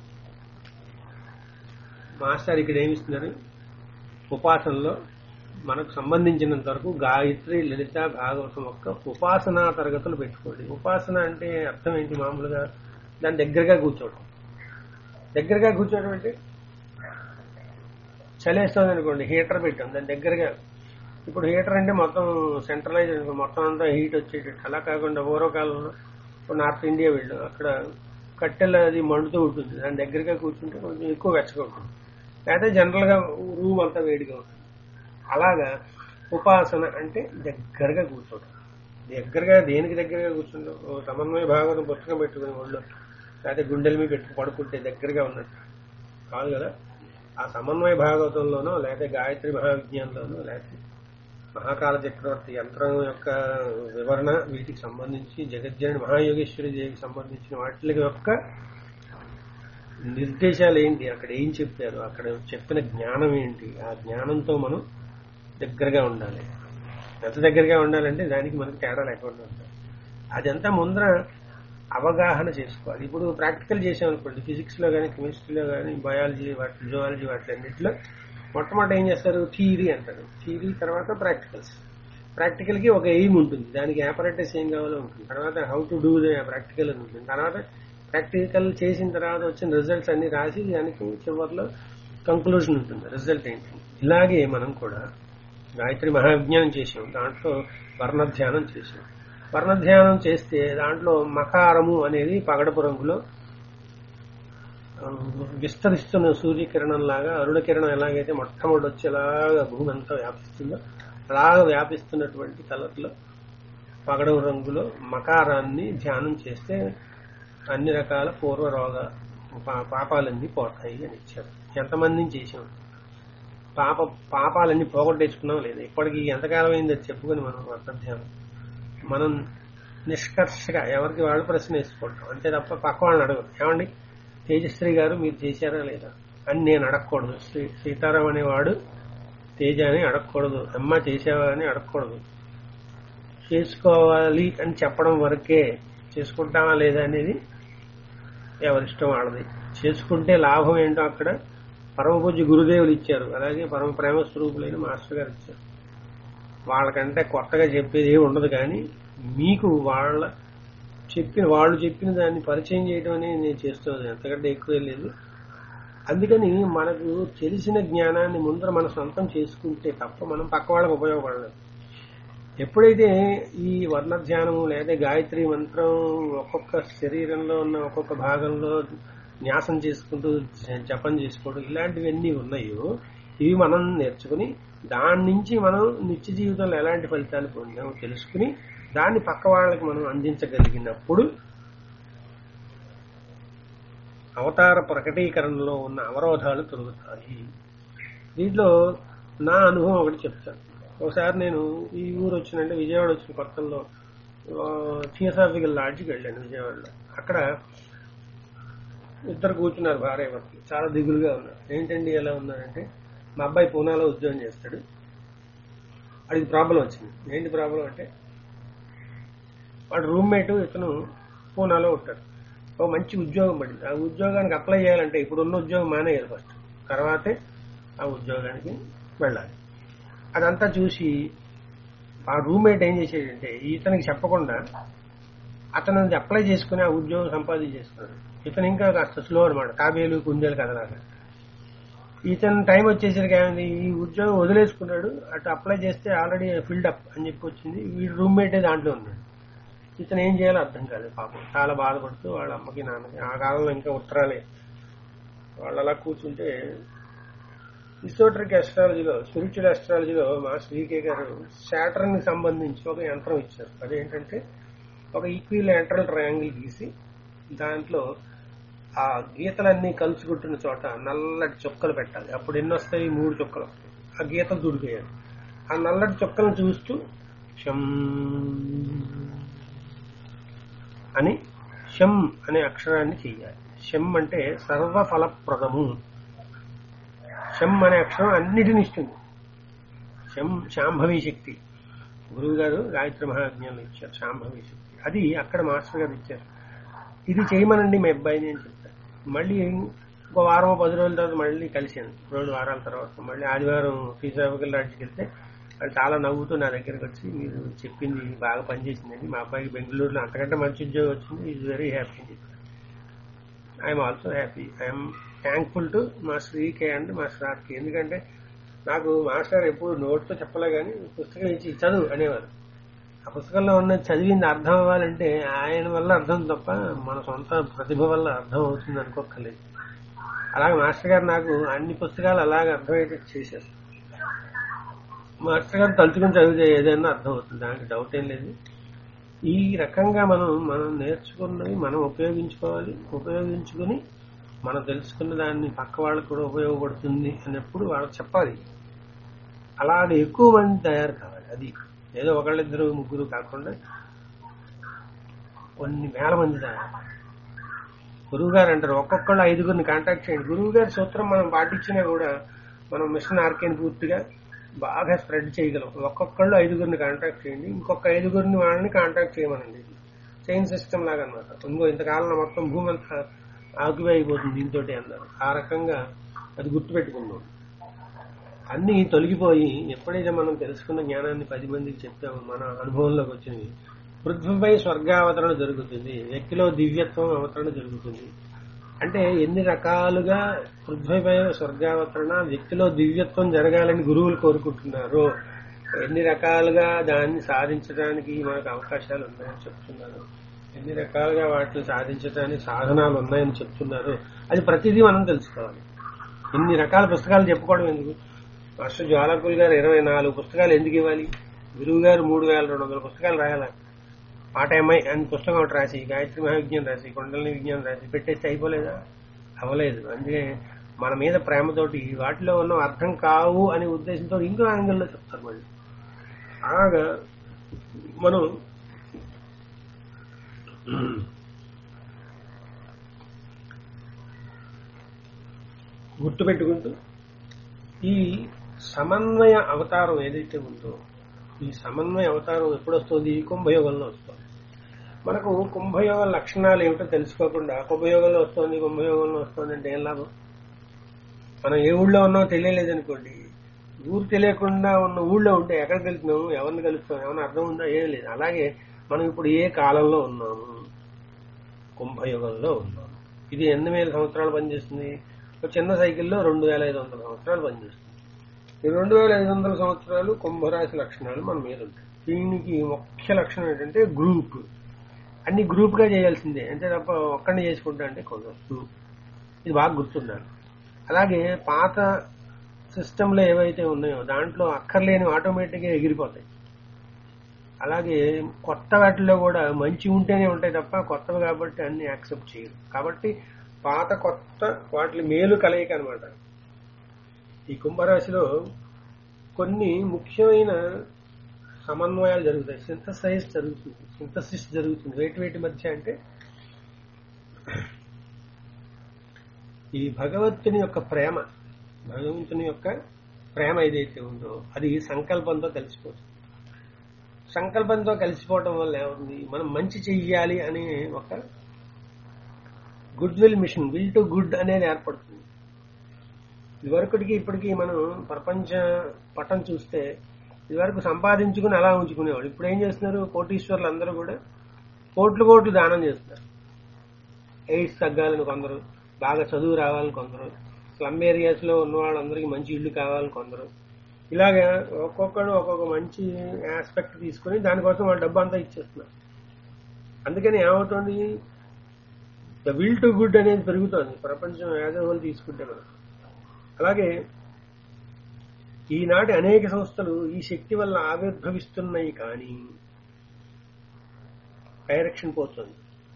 మాస్టర్ ఇక్కడ ఏమిస్తున్నారు? ఉపాసనలో మనకు సంబంధించినంత వరకు గాయత్రి, లలిత, భాగవతం యొక్క ఉపాసనా తరగతులు పెట్టుకోండి. ఉపాసన అంటే అర్థం ఏంటి? మామూలుగా దాని దగ్గరగా కూర్చోవడం. దగ్గరగా కూర్చోవడం అంటే చలేస్తుంది అనుకోండి, హీటర్ పెట్టాం దాని దగ్గరగా. ఇప్పుడు హీటర్ అంటే మొత్తం సెంట్రలైజ్, మొత్తం అంతా హీట్ వచ్చేటట్టు. అలా కాకుండా పూర్వకాలంలో నార్త్ ఇండియా వెళ్ళాం, అక్కడ కట్టెల అది మండుతూ ఉంటుంది, దాని దగ్గరగా కూర్చుంటే కొంచెం ఎక్కువ వెచ్చగా ఉంటుంది. లేదా జనరల్ గా రూమ్ అంతా వేడిగా ఉంటుంది. అలాగా ఉపాసన అంటే దగ్గరగా కూర్చోవడం. దగ్గరగా దేనికి దగ్గరగా కూర్చుంటాం? సమన్వయ భాగవతం పుస్తకం పెట్టుకుని ఒళ్ళు, లేకపోతే గుండెల మీద పెట్టుకుని పడుకుంటే దగ్గరగా ఉన్నట్టు కాదు కదా. ఆ సమన్వయ భాగవతంలోనో, లేకపోతే గాయత్రి మహావిజ్ఞానంలోనో, లేకపోతే మహాకాల చక్రవర్తి యంత్రం యొక్క వివరణ, వీటికి సంబంధించి జగజ్జనని మహాయోగేశ్వరి దేవికి సంబంధించిన వాటి యొక్క నిర్దేశాలు ఏంటి, అక్కడ ఏం చెప్పారు, అక్కడ చెప్పిన జ్ఞానం ఏంటి, ఆ జ్ఞానంతో మనం దగ్గరగా ఉండాలి. ఎంత దగ్గరగా ఉండాలంటే దానికి మనకి తేడా లేకుండా ఉండాలి. అదంతా ముందర అవగాహన చేసుకోవాలి. ఇప్పుడు ప్రాక్టికల్ చేసామనుకోండి, ఫిజిక్స్ లో కానీ, కెమిస్ట్రీలో కానీ, బయాలజీ, వాటి జువాలజీ, వాటిలన్నింటిలో మొట్టమొదటి ఏం చేస్తారు? థియరీ అంటారు. థియరీ తర్వాత ప్రాక్టికల్స్. ప్రాక్టికల్ కి ఒక ఎయిమ్ ఉంటుంది, దానికి ఆపరేటర్స్ ఏం కావాలో ఉంటుంది, తర్వాత how to do the practical అని ఉంటుంది, తర్వాత ప్రాక్టికల్ చేసిన తర్వాత వచ్చిన రిజల్ట్స్ అన్ని రాసి దానికి చివరిలో కంక్లూజన్ ఉంటుంది, రిజల్ట్ ఏంటి. ఇలాగే మనం కూడా గాయత్రి మహావిజ్ఞానం చేసాం, దాంట్లో వర్ణధ్యానం చేసాం. వర్ణధ్యానం చేస్తే దాంట్లో మకారము అనేది పగడపు రంగులో విస్తరిస్తున్న సూర్యకిరణం లాగా, అరుణ కిరణం ఎలాగైతే మొట్టమొదటి వచ్చి ఎలాగా భూమి అంతా వ్యాపిస్తుందో అలాగా వ్యాపిస్తున్నటువంటి కలర్లో పగడపు రంగులో మకారాన్ని ధ్యానం చేస్తే అన్ని రకాల పూర్వ రోగ పాపాలన్నీ పోతాయి అని ఇచ్చారు. ఎంతమందిని చేసాం? పాప పాపాలన్నీ పోగొట్టేసుకున్నాం లేదా? ఇప్పటికి ఎంతకాలం అయింది అది చెప్పుకొని మనం వర్ణధ్యానం మనం నిష్కర్షగా ఎవరికి వాళ్ళు ప్రశ్న వేసుకుంటాం అంతే తప్ప పక్క వాళ్ళని అడగదు. ఏమండి తేజశ్రీ గారు మీరు చేశారా లేదా అని నేను అడగకూడదు. శ్రీ సీతారాం అనేవాడు తేజ అని అడగకూడదు, అమ్మ చేసావా అని అడగకూడదు. చేసుకోవాలి అని చెప్పడం వరకే, చేసుకుంటావా లేదా అనేది ఎవరిష్టం వాళ్ళది. చేసుకుంటే లాభం ఏంటో అక్కడ పరమ పూజ్య గురుదేవులు ఇచ్చారు, అలాగే పరమ ప్రేమ స్వరూపులైన మాస్టర్ గారు ఇచ్చారు. వాళ్ళకంటే కొత్తగా చెప్పేది ఏమి ఉండదు, కానీ మీకు వాళ్ళ చెప్పిన వాళ్ళు చెప్పిన దాన్ని పరిచయం చేయడం అనేది నేను చేస్తుంది, అంతకంటే ఎక్కువ లేదు. అందుకని మనకు తెలిసిన జ్ఞానాన్ని ముందర మనం సొంతం చేసుకుంటే తప్ప మనం పక్క వాళ్ళకి ఉపయోగపడలేదు. ఎప్పుడైతే ఈ వర్ణధ్యానము లేదా గాయత్రి మంత్రం ఒక్కొక్క శరీరంలో ఉన్న ఒక్కొక్క భాగంలో న్యాసం చేసుకుంటూ జపం చేసుకోవడం ఇలాంటివన్నీ ఉన్నాయో ఇవి మనం నేర్చుకుని దాని నుంచి మనం నిత్య జీవితంలో ఎలాంటి ఫలితాలు పొందామో తెలుసుకుని దాన్ని పక్క వాళ్ళకి మనం అందించగలిగినప్పుడు అవతార ప్రకటీకరణలో ఉన్న అవరోధాలు తొలగుతాయి. దీంట్లో నా అనుభవం ఒకటి చెప్తాను. ఒకసారి నేను ఈ ఊరు వచ్చినంటే విజయవాడ వచ్చిన కొత్తల్లో థియోసాఫికల్ లాడ్జ్కి వెళ్ళాను విజయవాడలో. అక్కడ ఇద్దరు కూర్చున్నారు భార్య భర్తలు, చాలా దిగులుగా ఉన్నారు. ఏంటండి ఎలా ఉన్నారంటే, మా అబ్బాయి పూనాలో ఉద్యోగం చేస్తాడు, వాడికి ప్రాబ్లం వచ్చింది. ఏంటి ప్రాబ్లం అంటే, వాడు రూమ్మేట్ ఇతను పూనాలో ఉంటాడు. ఒక మంచి ఉద్యోగం పడింది. ఆ ఉద్యోగానికి అప్లై చేయాలంటే ఇప్పుడున్న ఉద్యోగం మానేయాలి ఫస్ట్, తర్వాతే ఆ ఉద్యోగానికి వెళ్ళాలి. అదంతా చూసి ఆ రూమ్మేట్ ఏం చేసేటంటే, ఇతనికి చెప్పకుండా అతను అప్లై చేసుకుని ఆ ఉద్యోగం సంపాదించేసుకున్నాడు. ఇతను ఇంకా కాస్త స్లో అనమాట, తాబేలు కుందేలు కదలాగా. ఇతను టైం వచ్చేసరికి ఏమైంది, ఈ ఉద్యోగం వదిలేసుకున్నాడు. అటు అప్లై చేస్తే ఆల్రెడీ ఫిల్డ్ అప్ అని చెప్పి వచ్చింది. వీడు రూమ్మేటే దాంట్లో ఉన్నాడు. ఇతను ఏం చేయాలో అర్థం కాలేదు పాపం, చాలా బాధపడుతూ వాళ్ళ అమ్మకి నాన్నకి. ఆ కాలంలో ఇంకా ఉత్తరాలే. వాళ్ళు అలా కూర్చుంటే ఇసోటరిక్ అస్ట్రాలజీలో, స్పిరిచువల్ అస్ట్రాలజీలో మా శ్రీకే గారు శాటర్న్ కి సంబంధించి ఒక యంత్రం ఇచ్చారు. అదేంటంటే, ఒక ఈక్విలాటరల్ ట్రయాంగిల్ గీసి దాంట్లో ఆ గీతలన్నీ కలుసుకుంటున్న చోట నల్లటి చుక్కలు పెట్టాలి. అప్పుడు ఎన్ని వస్తాయి? మూడు చుక్కలు వస్తాయి. ఆ గీతలు దుడిపేయాలి. ఆ నల్లటి చుక్కలను చూస్తూ షం అని షం అనే అక్షరాన్ని చెయ్యాలి. షం అంటే సర్వఫలప్రదము. షం అనే అక్షరం అన్నిటిని ఇస్తుంది. షం శాంభవి శక్తి. గురువు గారు గాయత్రి మహాజ్ఞానం ఇచ్చారు, శాంభవి శక్తి. అది అక్కడ మాస్టర్ గారు ఇచ్చారు. ఇది చేయమనండి మీ అబ్బాయిని అని చెప్తారు. మళ్ళీ ఇంకో వారం పది రోజుల తర్వాత మళ్ళీ కలిశాను. రెండు వారాల తర్వాత మళ్ళీ ఆదివారం ఫీజాబుల్ లాడ్జికి వెళ్తే వాళ్ళు చాలా నవ్వుతూ నా దగ్గరకు వచ్చి, మీరు చెప్పింది బాగా పనిచేసిందండి, మా అబ్బాయికి బెంగళూరులో అంతకంటే మంచి ఉద్యోగం వచ్చింది, ఈజ్ వెరీ హ్యాపీ అని చెప్పారు. I'm also happy. I'm thankful to మా శ్రీకే అండ్ మా సార్కి. ఎందుకంటే నాకు మాస్టర్ ఎప్పుడు నోట్తో చెప్పలే కానీ పుస్తకం ఇచ్చి చదువు అనేవారు. ఆ పుస్తకంలో ఉన్న చదివింది అర్థం అవ్వాలంటే ఆయన వల్ల అర్థం తప్ప మన సొంత ప్రతిభ వల్ల అర్థం అవుతుంది అనుకోక్కర్లేదు. అలాగే మాస్టర్ గారు నాకు అన్ని పుస్తకాలు అలాగే అర్థమయ్యేటట్టు చేశారు. మాస్టర్ గారు తలుచుకుని చదివితే ఏదైనా అర్థం అవుతుంది, దానికి డౌట్ ఏం లేదు. ఈ రకంగా మనం మనం నేర్చుకున్నవి మనం ఉపయోగించుకోవాలి. ఉపయోగించుకుని మనం తెలుసుకున్న దాన్ని పక్క వాళ్ళకు కూడా ఉపయోగపడుతుంది అన్నప్పుడు వాళ్ళకి చెప్పాలి. అలాగే ఎక్కువ మంది తయారు కావాలి. అది ఏదో ఒకళ్ళిద్దరు ముగ్గురు కాకుండా కొన్ని వేల మంది తయారు. గురువు గారు అంటారు, ఒక్కొక్కళ్ళు ఐదుగురిని కాంటాక్ట్ చేయండి. గురువు గారి సూత్రం మనం పాటించినా కూడా మనం మిషన్ ఆర్కేని పూర్తిగా బాగా స్ప్రెడ్ చేయగలం. ఒక్కొక్కళ్ళు ఐదుగురిని కాంటాక్ట్ చేయండి, ఇంకొక ఐదుగురిని వాళ్ళని కాంటాక్ట్ చేయమనండి. చైన్ సిస్టమ్ లాగా అనమాట. ఇంకో ఇంతకాలంలో మొత్తం భూమి అంతా ఆక్యుపై అయిపోతుంది దీంతో అన్నారు. ఆ రకంగా అది గుర్తుపెట్టుకున్నాం. అన్ని తొలగిపోయి ఎప్పుడైతే మనం తెలుసుకున్న జ్ఞానాన్ని పది మందికి చెప్తామో మన అనుభవంలోకి వచ్చింది, పృథ్వీపై స్వర్గావతరణ జరుగుతుంది, వ్యక్తిలో దివ్యత్వం అవతరణ జరుగుతుంది. అంటే ఎన్ని రకాలుగా పృథ్వీపై స్వర్గావతరణ, వ్యక్తిలో దివ్యత్వం జరగాలని గురువులు కోరుకుంటున్నారు, ఎన్ని రకాలుగా దాన్ని సాధించడానికి మనకు అవకాశాలు ఉన్నాయని చెప్తున్నారు, ఎన్ని రకాలుగా వాటిని సాధించడానికి సాధనాలు ఉన్నాయని చెప్తున్నారు. అది ప్రతిదీ మనం తెలుసుకోవాలి. ఇన్ని రకాల పుస్తకాలు చెప్పుకోవడం ఎందుకు? మాస్టర్ జ్వాలకులు గారు ఇరవై నాలుగు పుస్తకాలు ఎందుకు ఇవ్వాలి? గురువు గారు మూడు వేల రెండు వందల పుస్తకాలు రాయాల. పాఠమై అని పుస్తకం ఒకటి రాసి, గాయత్రి మహావిజ్ఞానం రాసి, కొండలని విజ్ఞానం రాసి పెట్టేస్తే అయిపోలేదా? అవ్వలేదు. అందుకే మన మీద ప్రేమతోటి వాటిలో ఉన్న అర్థం కావు అనే ఉద్దేశంతో ఇంకో యాంగిల్లో చెప్తారు. మళ్ళీ అలాగా మనం గుర్తుపెట్టుకుంటూ ఈ సమన్వయ అవతారం ఏదైతే ఉందో, ఈ సమన్వయ అవతారం ఎప్పుడు వస్తుంది? కుంభయోగంలో వస్తుంది. మనకు కుంభయోగ లక్షణాలు ఏమిటో తెలుసుకోకుండా కుంభయోగంలో వస్తుంది కుంభయోగంలో వస్తుంది అంటే ఏం లాభం? మనం ఏ ఊళ్ళో ఉన్నామో తెలియలేదనుకోండి, ఊరు తెలియకుండా ఉన్న ఊళ్ళో ఉంటే ఎక్కడికి వెళ్తున్నాము, ఎవరిని కలుస్తాం, ఏమైనా అర్థం ఉందా? ఏం లేదు. అలాగే మనం ఇప్పుడు ఏ కాలంలో ఉన్నాము? కుంభయోగంలో ఉన్నాము. ఇది ఎన్ని వేల సంవత్సరాలు పనిచేస్తుంది? ఒక చిన్న సైకిల్లో రెండు వేల ఐదు వందల సంవత్సరాలు పనిచేస్తుంది. ఈ రెండు వేల ఐదు వందల సంవత్సరాలు కుంభరాశి లక్షణాలు మన మీద ఉంటాయి. దీనికి ముఖ్య లక్షణం ఏంటంటే గ్రూప్. అన్ని గ్రూప్ గా చేయాల్సిందే, అంతే తప్ప ఒక్కడిని చేసుకుంటా అంటే కొంచెం ఇది బాగా గుర్తుండాలి. అలాగే పాత సిస్టంలో ఏవైతే ఉన్నాయో దాంట్లో అక్కర్లేని ఆటోమేటిక్ గా ఎగిరిపోతాయి. అలాగే కొత్త వాటిల్లో కూడా మంచి ఉంటేనే ఉంటాయి తప్ప కొత్తవి కాబట్టి అన్ని యాక్సెప్ట్ చేయరు. కాబట్టి పాత కొత్త వాటి మేలు కలయిక అనమాట. ఈ కుంభరాశిలో కొన్ని ముఖ్యమైన సమన్వయాలు జరుగుతాయి. సింథసైజ్ జరుగుతుంది, సింథసిస్ జరుగుతుంది. వేటి వేటి మధ్య అంటే ఈ భగవంతుని యొక్క ప్రేమ, భగవంతుని యొక్క ప్రేమ ఏదైతే ఉందో అది సంకల్పంతో కలిసిపోతుంది. సంకల్పంతో కలిసిపోవడం వల్ల ఏముంది, మనం మంచి చెయ్యాలి అనే ఒక good will mission, will to good అనేది ఏర్పడుతుంది. ఇదివరకుడికి ఇప్పటికీ మనం ప్రపంచ పటం చూస్తే ఇదివరకు సంపాదించుకుని అలా ఉంచుకునేవాడు. ఇప్పుడు ఏం చేస్తున్నారు, కోటీశ్వర్లు అందరూ కూడా కోట్లు కోట్లు దానం చేస్తున్నారు. ఎయిడ్స్ తగ్గాలని కొందరు, బాగా చదువు రావాలని కొందరు, స్లమ్ ఏరియాస్ లో ఉన్న వాళ్ళందరికీ మంచి ఇళ్లు కావాలని కొందరు, ఇలాగా ఒక్కొక్కడు ఒక్కొక్క మంచి ఆస్పెక్ట్ తీసుకుని దానికోసం వాళ్ళ డబ్బు అంతా ఇచ్చేస్తున్నారు. అందుకని ఏమవుతుంది, ద విల్ టు గుడ్ అనేది పెరుగుతోంది ప్రపంచం యాజ్ ఎ హోల్ తీసుకుంటే మనం. అలాగే ఈనాటి అనేక సంస్థలు ఈ శక్తి వల్ల ఆవిర్భవిస్తున్నాయి, కానీ డైరెక్షన్ పోతుంది.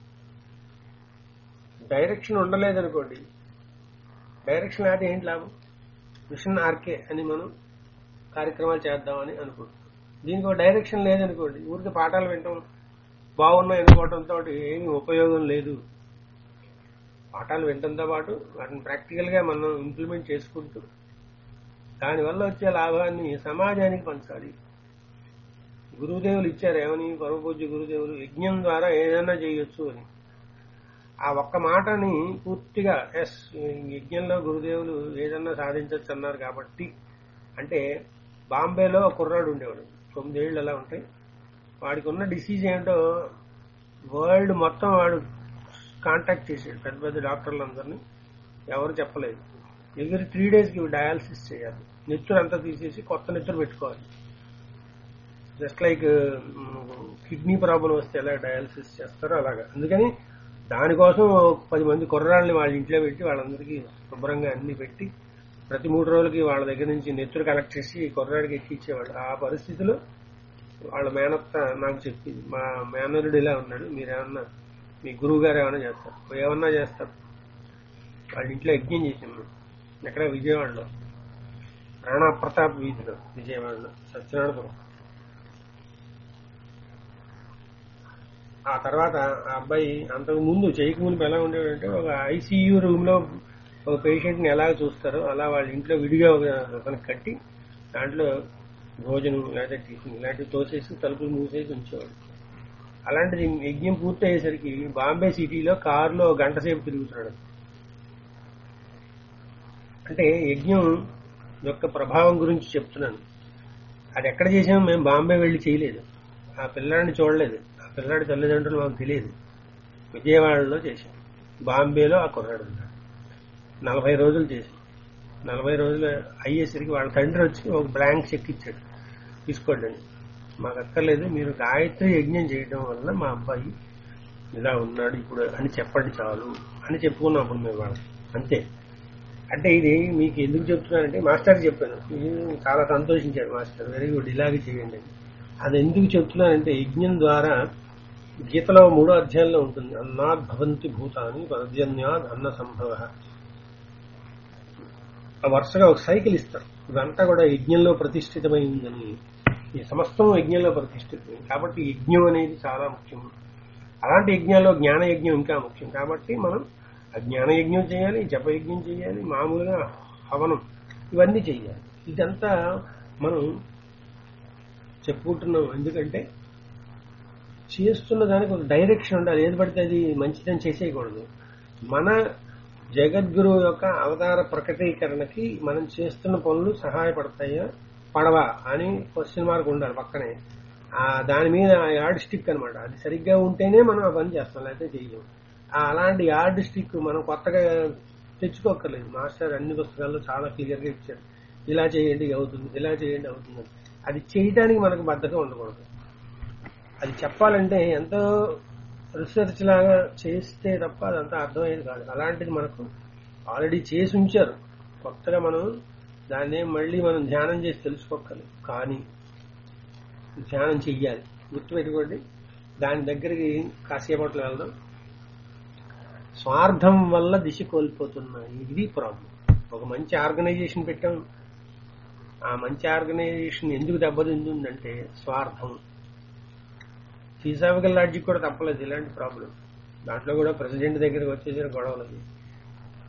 డైరెక్షన్ ఉండలేదనుకోండి, డైరెక్షన్ అయితే ఏంటి లాభం? మిషన్ ఆర్కే అని మనం కార్యక్రమాలు చేద్దామని అనుకుంటున్నాం. దీనికి ఒక డైరెక్షన్ లేదనుకోండి, ఊరికి పాఠాలు వినటం బాగున్నాయి అనుకోవడంతో ఏమీ ఉపయోగం లేదు. పాఠాలు వినడంతో పాటు వాటిని ప్రాక్టికల్ గా మనం ఇంప్లిమెంట్ చేసుకుంటూ దానివల్ల వచ్చే లాభాన్ని సమాజానికి పంచాలి. గురుదేవులు ఇచ్చారు ఏమని, పరమ పూజ్య గురుదేవులు యజ్ఞం ద్వారా ఏదైనా చేయొచ్చు అని. ఆ ఒక్క మాటని పూర్తిగా ఎస్ యజ్ఞంలో గురుదేవులు ఏదన్నా సాధించవచ్చు అన్నారు. కాబట్టి అంటే బాంబేలో కుర్రాడు ఉండేవాడు, తొమ్మిదేళ్లు అలా ఉంటాయి. వాడికి ఉన్న డిసీజ్ ఏంటో వరల్డ్ మొత్తం వాడు కాంటాక్ట్ చేసాడు పెద్ద పెద్ద డాక్టర్లందరినీ, ఎవరు చెప్పలేదు. ఎవ్రీ త్రీ డేస్ కి డయాలసిస్ చేయాలి, నెత్తురు అంతా తీసేసి కొత్త నెత్తురు పెట్టుకోవాలి. జస్ట్ లైక్ కిడ్నీ ప్రాబ్లం వస్తే ఎలా డయాలసిస్ చేస్తారో అలాగా. అందుకని దానికోసం పది మంది కుర్రాళ్ళని వాళ్ళ ఇంట్లో పెట్టి వాళ్ళందరికీ శుభ్రంగా అన్ని పెట్టి ప్రతి మూడు రోజులకి వాళ్ళ దగ్గర నుంచి నెత్తురు కలెక్ట్ చేసి కుర్రాడికి ఎక్కించేవాళ్ళు. ఆ పరిస్థితిలో వాళ్ళ మేనత్త నాకు చెప్పింది, మా మేనరుడు ఇలా ఉన్నాడు, మీరేమన్నా మీ గురువు గారు ఏమన్నా చేస్తారు, ఏమన్నా చేస్తారు. వాళ్ళ ఇంట్లో యజ్ఞం చేసాము ఎక్కడ, విజయవాడలో రాణా ప్రతాప్ వీధిలో, విజయవాడలో సత్యనారాయణపురం. ఆ తర్వాత ఆ అబ్బాయి అంతకు ముందు చేయక ముందు ఎలా ఉండేవాడంటే, ఒక ఐసీయూ రూమ్ లో ఒక పేషెంట్ ని ఎలా చూస్తారో అలా వాళ్ళ ఇంట్లో విడిగా ఒక కట్టి దాంట్లో భోజనం లేదా టిఫిన్ ఇలాంటివి తోసేసి తలుపులు మూసేసి ఉంచేవాడు. అలాంటిది యజ్ఞం పూర్తి అయ్యేసరికి బాంబే సిటీలో కారులో గంట సేపు తిరుగుతున్నాడు. అంటే యజ్ఞం యొక్క ప్రభావం గురించి చెప్తున్నాను. అది ఎక్కడ చేసాము, మేము బాంబే వెళ్లి చేయలేదు, ఆ పిల్లాడిని చూడలేదు, ఆ పిల్లాడి తల్లిదండ్రులు మాకు తెలియదు. విజయవాడలో చేశాం, బాంబేలో ఆ కుర్రాడు ఉన్నాడు. నలభై రోజులు చేశాం. నలభై రోజులు అయ్యేసరికి వాళ్ళ తండ్రి వచ్చి ఒక బ్లాంక్ చెక్ ఇచ్చాడు, తీసుకోండి, మాకు అక్కర్లేదు, మీరు గాయత్రి యజ్ఞం చేయడం వల్ల మా అబ్బాయి ఇలా ఉన్నాడు ఇప్పుడు అని చెప్పండి చాలు అని చెప్పుకున్నాం. అప్పుడు మేము వాళ్ళు అంతే. అంటే ఇది మీకు ఎందుకు చెప్తున్నానంటే మాస్టర్ చెప్పాను, చాలా సంతోషించాడు మాస్టర్, వెరీ గుడ్ ఇలాగే చేయండి. అది ఎందుకు చెప్తున్నానంటే యజ్ఞం ద్వారా గీతలో మూడో అధ్యాయంలో ఉంటుంది, అన్నాద్ భవంతి భూతాని పర్జన్యాద్ అన్న సంభవ. ఆ వరుసగా ఒక సైకిల్ ఇస్తారు. ఇదంతా కూడా యజ్ఞంలో ప్రతిష్ఠితమైందని, ఈ సమస్తం యజ్ఞంలో ప్రతిష్ఠితమైంది. కాబట్టి యజ్ఞం అనేది చాలా ముఖ్యం. అలాంటి యజ్ఞాల్లో జ్ఞాన యజ్ఞం ఇంకా ముఖ్యం. కాబట్టి మనం జ్ఞాన యజ్ఞం చేయాలి, జపయజ్ఞం చేయాలి, మామూలుగా హవనం ఇవన్నీ చేయాలి. ఇదంతా మనం చెప్పుకుంటున్నాం. ఎందుకంటే చేస్తున్న దానికి ఒక డైరెక్షన్ ఉండాలి. ఏది పడితే అది మంచిదని చేసేయకూడదు. మన జగద్గురువు యొక్క అవతార ప్రకటీకరణకి మనం చేస్తున్న పనులు సహాయపడతాయా పడవా అని క్వశ్చన్ మార్క్ ఉండాలి పక్కనే. దాని మీద యార్డ్ స్టిక్ అనమాట. అది సరిగ్గా ఉంటేనే మనం ఆ పని చేస్తాం, లేకపోతే చేయలేము. అలాంటి యార్డ్ స్టిక్ మనం కొత్తగా తెచ్చుకోక్కర్లేదు. మాస్టర్ అన్ని పుస్తకాల్లో చాలా క్లియర్ గా ఇచ్చారు, ఇలా చేయండి అవుతుంది, ఇలా చేయండి అవుతుంది. అది చేయడానికి మనకు బద్ధకం ఉండకూడదు. అది చెప్పాలంటే ఎంతో రీసెర్చ్ లాగా చేస్తే తప్ప అదంతా అర్థమయ్యేది కాదు. అలాంటిది మనకు ఆల్రెడీ చేసి ఉంచారు, కొత్తగా మనం దాన్ని మళ్ళీ మనం ధ్యానం చేసి తెలుసుకోక్కర్లేదు. కానీ ధ్యానం చెయ్యాలి, గుర్తుపెట్టుకోండి. దాని దగ్గరికి కాసేపట్లో వెళ్దాం. స్వార్థం వల్ల దిశ కోల్పోతున్నాయి, ఇది ప్రాబ్లం. ఒక మంచి ఆర్గనైజేషన్ పెట్టాం, ఆ మంచి ఆర్గనైజేషన్ ఎందుకు దెబ్బతింటుందంటే స్వార్థం. ఫిలాసాఫికల్ లాజిక్ కూడా తప్పలేదు ఇలాంటి ప్రాబ్లం. దాంట్లో కూడా ప్రెసిడెంట్ దగ్గరకు వచ్చేసిన గొడవలది.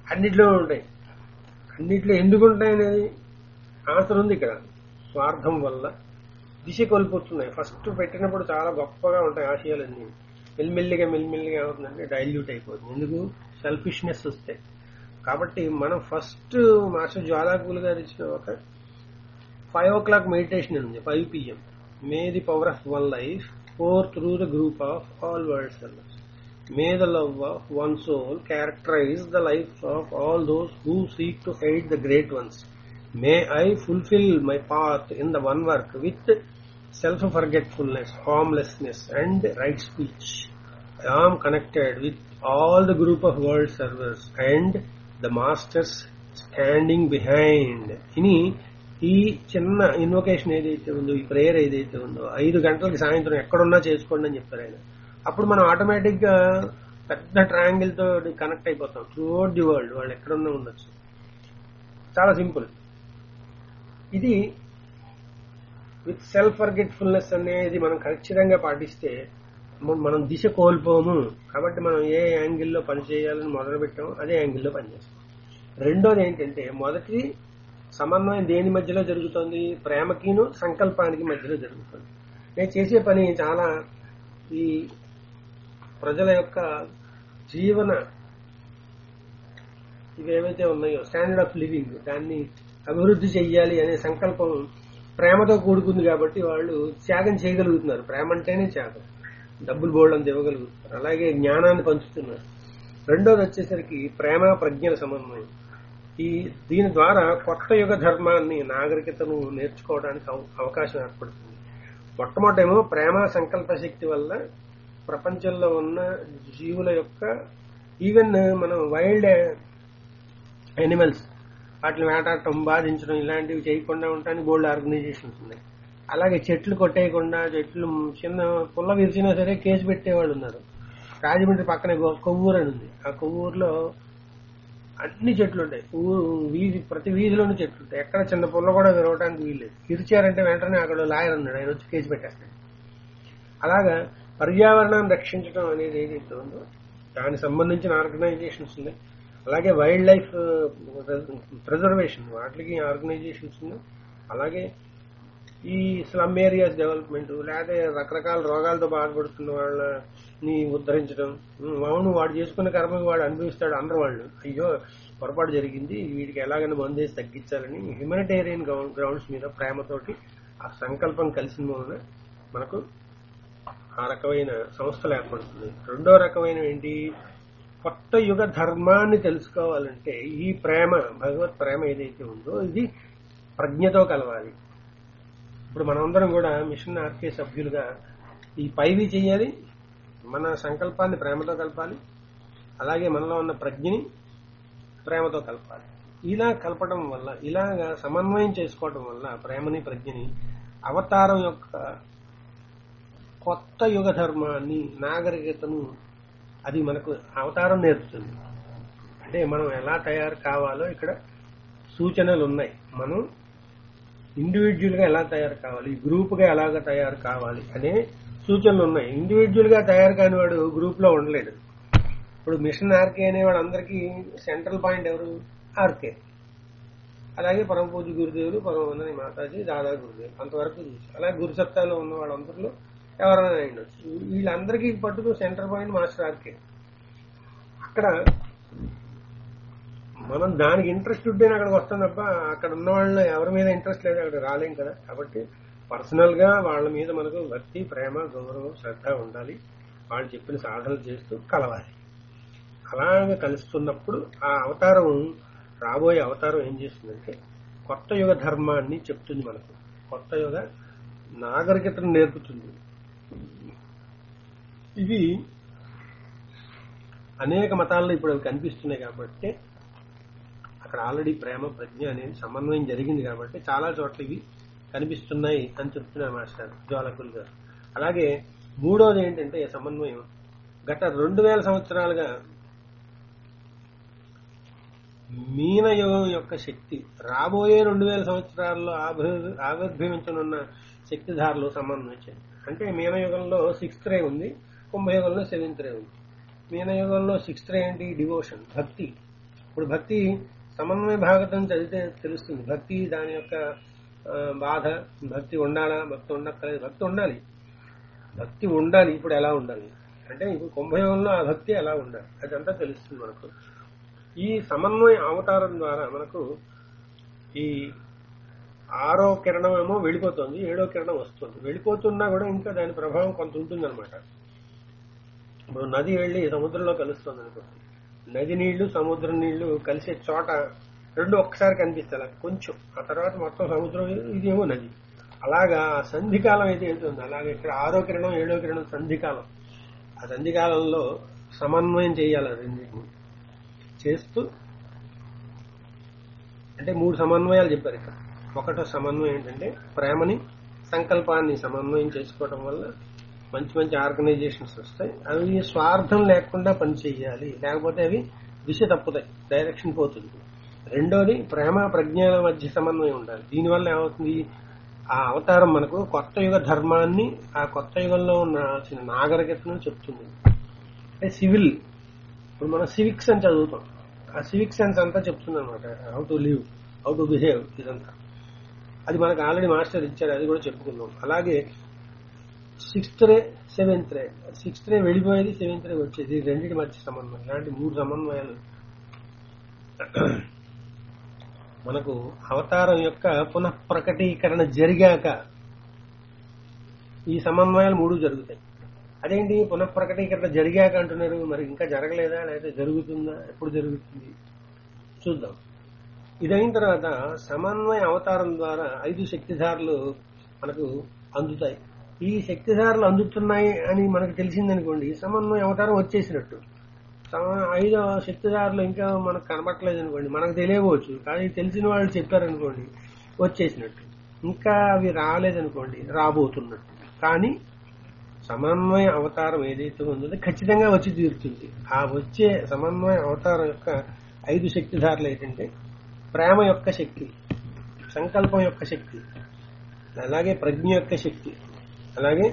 అన్నిట్లో ఉంటాయి. అన్నిట్లో ఎందుకు ఉంటాయి అనేది ఆన్సర్ ఉంది ఇక్కడ. స్వార్థం వల్ల దిశ కోల్పోతున్నాయి. ఫస్ట్ పెట్టినప్పుడు చాలా గొప్పగా ఉంటాయి ఆశయాలన్నీ, మెల్లిమెల్లిగా మెల్లిమెల్లిగా ఏమవుతుందంటే డైల్యూట్ అయిపోతుంది. ఎందుకు? సెల్ఫిష్నెస్ వస్తాయి. కాబట్టి మనం ఫస్ట్ మాస్టర్ జ్వాలాకులు గారు ఇచ్చిన ఒక ఫైవ్ ఓ క్లాక్ మెడిటేషన్ ఉంది, five PM. May the power of one life pour through the group of all world servants. May the love of one soul characterize the life of all those who seek to aid the great ones. May I fulfill my path in the one work with self-forgetfulness, harmlessness and right speech. I am connected with all the group of world servers and the masters standing behind. ini ఈ చిన్న invocation ఏదైతే ఉందో, ఈ prayer ఏదైతే ఉందో, ఐదు గంటలకి సాయంత్రం ఎక్కడున్నా చేసుకోండి అని చెప్పారు ఆయన. అప్పుడు మనం ఆటోమేటిక్ గా పెద్ద ట్రయాంగిల్ తో కనెక్ట్ అయిపోతాం త్రూఅవుట్ ది వరల్డ్. వాళ్ళు ఎక్కడున్నా ఉండొచ్చు. చాలా సింపుల్. ఇది విత్ సెల్ఫ్ ఫర్గెట్ఫుల్నెస్ అనేది మనం ఖచ్చితంగా పాటిస్తే మనం దిశ కోల్పోము. కాబట్టి మనం ఏ యాంగిల్లో పనిచేయాలని మొదలు పెట్టామో అదే యాంగిల్లో పనిచేస్తాం. రెండోది ఏంటంటే, మొదటి సమన్వయం దేని మధ్యలో జరుగుతుంది? ప్రేమకిను సంకల్పానికి మధ్యలో జరుగుతుంది. నేను చేసే పని చాలా ఈ ప్రజల యొక్క జీవన ఇవేవైతే ఉన్నాయో స్టాండర్డ్ ఆఫ్ లివింగ్, దాన్ని అభివృద్ధి చెయ్యాలి అనే సంకల్పం ప్రేమతో కూడుకుంది. కాబట్టి వాళ్ళు త్యాగం చేయగలుగుతున్నారు. ప్రేమ అంటేనే త్యాగం. డబ్బులు బోల్డంత ఇవ్వగలుగుతున్నారు. అలాగే జ్ఞానాన్ని పంచుతున్నారు. రెండోది వచ్చేసరికి ప్రేమ ప్రజ్ఞల సమన్వయం. ఈ దీని ద్వారా కొత్త యుగ ధర్మాన్ని, నాగరికతను నేర్చుకోవడానికి అవకాశం ఏర్పడుతుంది. మొట్టమొదటేమో ప్రేమ సంకల్ప శక్తి వల్ల ప్రపంచంలో ఉన్న జీవుల యొక్క, ఈవెన్ మనం వైల్డ్ యానిమల్స్ వాటిని వేటాడటం, బాధించడం ఇలాంటివి చేయకుండా ఉండడానికి బోల్డ్ ఆర్గనైజేషన్స్ ఉన్నాయి. అలాగే చెట్లు కొట్టేయకుండా, చెట్లు చిన్న పుల్ల విరిచినా సరే కేసు పెట్టేవాళ్ళు ఉన్నారు. రాజమండ్రి పక్కనే కొవ్వూరు అని ఉంది. ఆ కొవ్వూరులో అన్ని చెట్లు ఉంటాయి. ఊరు వీధి ప్రతి వీధిలోనూ చెట్లు ఉంటాయి. ఎక్కడ చిన్న పుల్ల కూడా విరవడానికి వీల్లేదు. ఇరిచారంటే వెంటనే అక్కడ లాయర్ ఉన్నాడు, ఆయన వచ్చి కేసు పెట్టేస్తాడు. అలాగా పర్యావరణాన్ని రక్షించడం అనేది ఏదైతే ఉందో దానికి సంబంధించిన ఆర్గనైజేషన్స్ ఉన్నాయి. అలాగే వైల్డ్ లైఫ్ ప్రిజర్వేషన్ వాటికి ఆర్గనైజేషన్స్ ఉన్నాయి. అలాగే ఈ స్లమ్ ఏరియాస్ డెవలప్మెంట్, లేదా రకరకాల రోగాలతో బాధపడుతున్న వాళ్ళని ఉద్ధరించడం. అవును, వాడు చేసుకున్న కర్మకి వాడు అనుభవిస్తాడు. అందరూ వాళ్ళు అయ్యో పొరపాటు జరిగింది, వీడికి ఎలాగైనా మందేసి తగ్గించాలని హ్యూమనిటేరియన్ గ్రౌండ్స్ మీద ప్రేమతోటి ఆ సంకల్పం కలిసిన వలన మనకు ఆ రకమైన సంస్థలు ఏర్పడుతుంది. రెండో రకమైన ఏంటి? కొత్త యుగ ధర్మాన్ని తెలుసుకోవాలంటే ఈ ప్రేమ, భగవత్ ప్రేమ ఏదైతే ఉందో ఇది ప్రజ్ఞతో కలవాలి. ఇప్పుడు మనందరం కూడా మిషన్ ఆర్కే సభ్యులుగా ఈ పైవి చేయాలి. మన సంకల్పాన్ని ప్రేమతో కలపాలి. అలాగే మనలో ఉన్న ప్రజ్ఞని ప్రేమతో కలపాలి. ఇలా కలపడం వల్ల, ఇలాగా సమన్వయం చేసుకోవడం వల్ల ప్రేమని ప్రజ్ఞని అవతారం యొక్క కొత్త యుగ ధర్మాన్ని, నాగరికతను అది మనకు అవతారం నేర్పుతుంది. అంటే మనం ఎలా తయారు కావాలో ఇక్కడ సూచనలు ఉన్నాయి. మనం ఇండివిజువల్ గా ఎలా తయారు కావాలి, గ్రూప్ గా ఎలాగ తయారు కావాలి అనే సూచనలు ఉన్నాయి. ఇండివిజువల్ గా తయారు కాని వాడు గ్రూప్ లో ఉండలేడు. ఇప్పుడు మిషన్ ఆర్కే అనేవాడు అందరికీ సెంట్రల్ పాయింట్ ఎవరు? ఆర్కే. అలాగే పరమ పూజ గురుదేవులు, పరమవందని మాతాజీ, దాదా గురుదేవులు అంతవరకు చూసి, అలాగే గురుసత్తాలో ఉన్న వాళ్ళందరిలో ఎవరైనా ఉండొచ్చు. వీళ్ళందరికీ పట్టుకు సెంటర్ పాయింట్ మాస్టర్ ఆర్కే. అక్కడ మనం దానికి ఇంట్రెస్ట్ ఉంటేనే అక్కడికి వస్తాం తప్ప అక్కడ ఉన్న వాళ్ళు ఎవరి మీద ఇంట్రెస్ట్ లేదు అక్కడ రాలేం కదా. కాబట్టి పర్సనల్ గా వాళ్ళ మీద మనకు భక్తి, ప్రేమ, గౌరవం, శ్రద్ధ ఉండాలి. వాళ్ళు చెప్పిన సాధనలు చేస్తూ కలవాలి. అలాగే కలుస్తున్నప్పుడు ఆ అవతారం, రాబోయే అవతారం ఏం చేస్తుందంటే కొత్త యుగ ధర్మాన్ని చెప్తుంది మనకు. కొత్త యుగ నాగరికతను నేర్పుతుంది. ఇవి అనేక మతాల్లో ఇప్పుడు అవి కనిపిస్తున్నాయి. కాబట్టి అక్కడ ఆల్రెడీ ప్రేమ, ప్రజ్ఞ అనేది సమన్వయం జరిగింది. కాబట్టి చాలా చోట్ల ఇవి కనిపిస్తున్నాయి అని చెప్తున్నారు మాస్టర్ జ్వాలకులు గారు. అలాగే మూడోది ఏంటంటే సమన్వయం. గత రెండు వేల సంవత్సరాలుగా మీనయుగం యొక్క శక్తి రాబోయే రెండు వేల సంవత్సరాల్లో ఆవిర్భవించనున్న శక్తిధారలు సమన్వయించండి. అంటే మీనయుగంలో సిక్స్త్ రే ఉంది, కుంభయుగంలో సెవెంత్ రే ఉంది. మీనయుగంలో సిక్స్త్ రే ఏంటి? డివోషన్, భక్తి. ఇప్పుడు భక్తి సమన్వయ భాగవతం చదివితే తెలుస్తుంది. భక్తి దాని యొక్క బాధ, భక్తి ఉండాలా, భక్తి ఉండక్కలేదు, భక్తి ఉండాలి, భక్తి ఉండాలి. ఇప్పుడు ఎలా ఉండాలి అంటే ఇప్పుడు కుంభయోగంలో ఆ భక్తి ఎలా ఉండాలి అదంతా తెలుస్తుంది మనకు. ఈ సమన్వయ అవతారం ద్వారా మనకు ఈ ఆరో కిరణం ఏమో వెళ్ళిపోతుంది, ఏడో కిరణం వస్తుంది. వెళ్ళిపోతున్నా కూడా ఇంకా దాని ప్రభావం కొంత ఉంటుందన్నమాట. ఇప్పుడు నది వెళ్లి సముద్రంలో కలుస్తుంది అనుకోండి, నది నీళ్లు సముద్రం నీళ్లు కలిసే చోట రెండు ఒక్కసారి కనిపిస్తాయి కొంచెం, ఆ తర్వాత మొత్తం సముద్రం, ఇదేమో నది. అలాగా సంధికాలం అయితే ఏంటుంది, అలాగే ఇక్కడ ఆరో కిరణం ఏడో కిరణం సంధికాలం. ఆ సంధికాలంలో సమన్వయం చేయాలి రెండింటిని చేస్తూ. అంటే మూడు సమన్వయాలు చెప్పారు ఇక్కడ. ఒకటో సమన్వయం ఏంటంటే ప్రేమని సంకల్పాన్ని సమన్వయం చేసుకోవడం వల్ల మంచి మంచి ఆర్గనైజేషన్స్ వస్తాయి. అవి స్వార్థం లేకుండా పనిచేయాలి, లేకపోతే అవి దిశ తప్పుతాయి, డైరెక్షన్ పోతుంది. రెండోది ప్రేమ ప్రజ్ఞల మధ్య సమన్వయం ఉండాలి. దీనివల్ల ఏమవుతుంది, ఆ అవతారం మనకు కొత్త యుగ ధర్మాన్ని, ఆ కొత్త యుగంలో ఉన్న నాగరికతను చెప్తుంది. అంటే సివిల్, ఇప్పుడు మనం సివిక్స్ అని చదువుతాం, ఆ సివిక్ సెన్స్ అంతా చెప్తుంది అనమాట. How to live, how to behave, ఇదంతా అది మనకు ఆల్రెడీ మాస్టర్ ఇచ్చారు, అది కూడా చెప్పుకుందాం. అలాగే sixth ray seventh ray, sixth ray వెళ్ళిపోయేది, సెవెంత్ రే వచ్చేది, రెండింటి మధ్య సమన్వయం. ఇలాంటి మూడు సమన్వయాలు మనకు అవతారం యొక్క పునఃప్రకటీకరణ జరిగాక ఈ సమన్వయాలు మూడు జరుగుతాయి. అదేంటి పునఃప్రకటీకరణ జరిగాక అంటున్నారు, మరి ఇంకా జరగలేదా, లేకపోతే జరుగుతుందా, ఎప్పుడు జరుగుతుంది చూద్దాం. ఇదైన తర్వాత సమన్వయ అవతారం ద్వారా ఐదు శక్తిధారలు మనకు అందుతాయి. ఈ శక్తిధారలు అందుతున్నాయి అని మనకు తెలిసిందనుకోండి, సమన్వయ అవతారం వచ్చేసినట్టు. ఐదు శక్తిధారలు ఇంకా మనకు కనబట్టలేదు అనుకోండి, మనకు తెలియవచ్చు, కానీ తెలిసిన వాళ్ళు చెప్పారనుకోండి వచ్చేసినట్టు. ఇంకా అవి రాలేదనుకోండి రాబోతున్నట్టు. కానీ సమన్వయ అవతారం ఏదైతే ఉందో ఖచ్చితంగా వచ్చి తీరుతుంది. ఆ వచ్చే సమన్వయ అవతారం యొక్క ఐదు శక్తిధారలు ఏంటంటే ప్రేమ యొక్క శక్తి, సంకల్పం యొక్క శక్తి, అలాగే ప్రజ్ఞ యొక్క శక్తి, అలాగే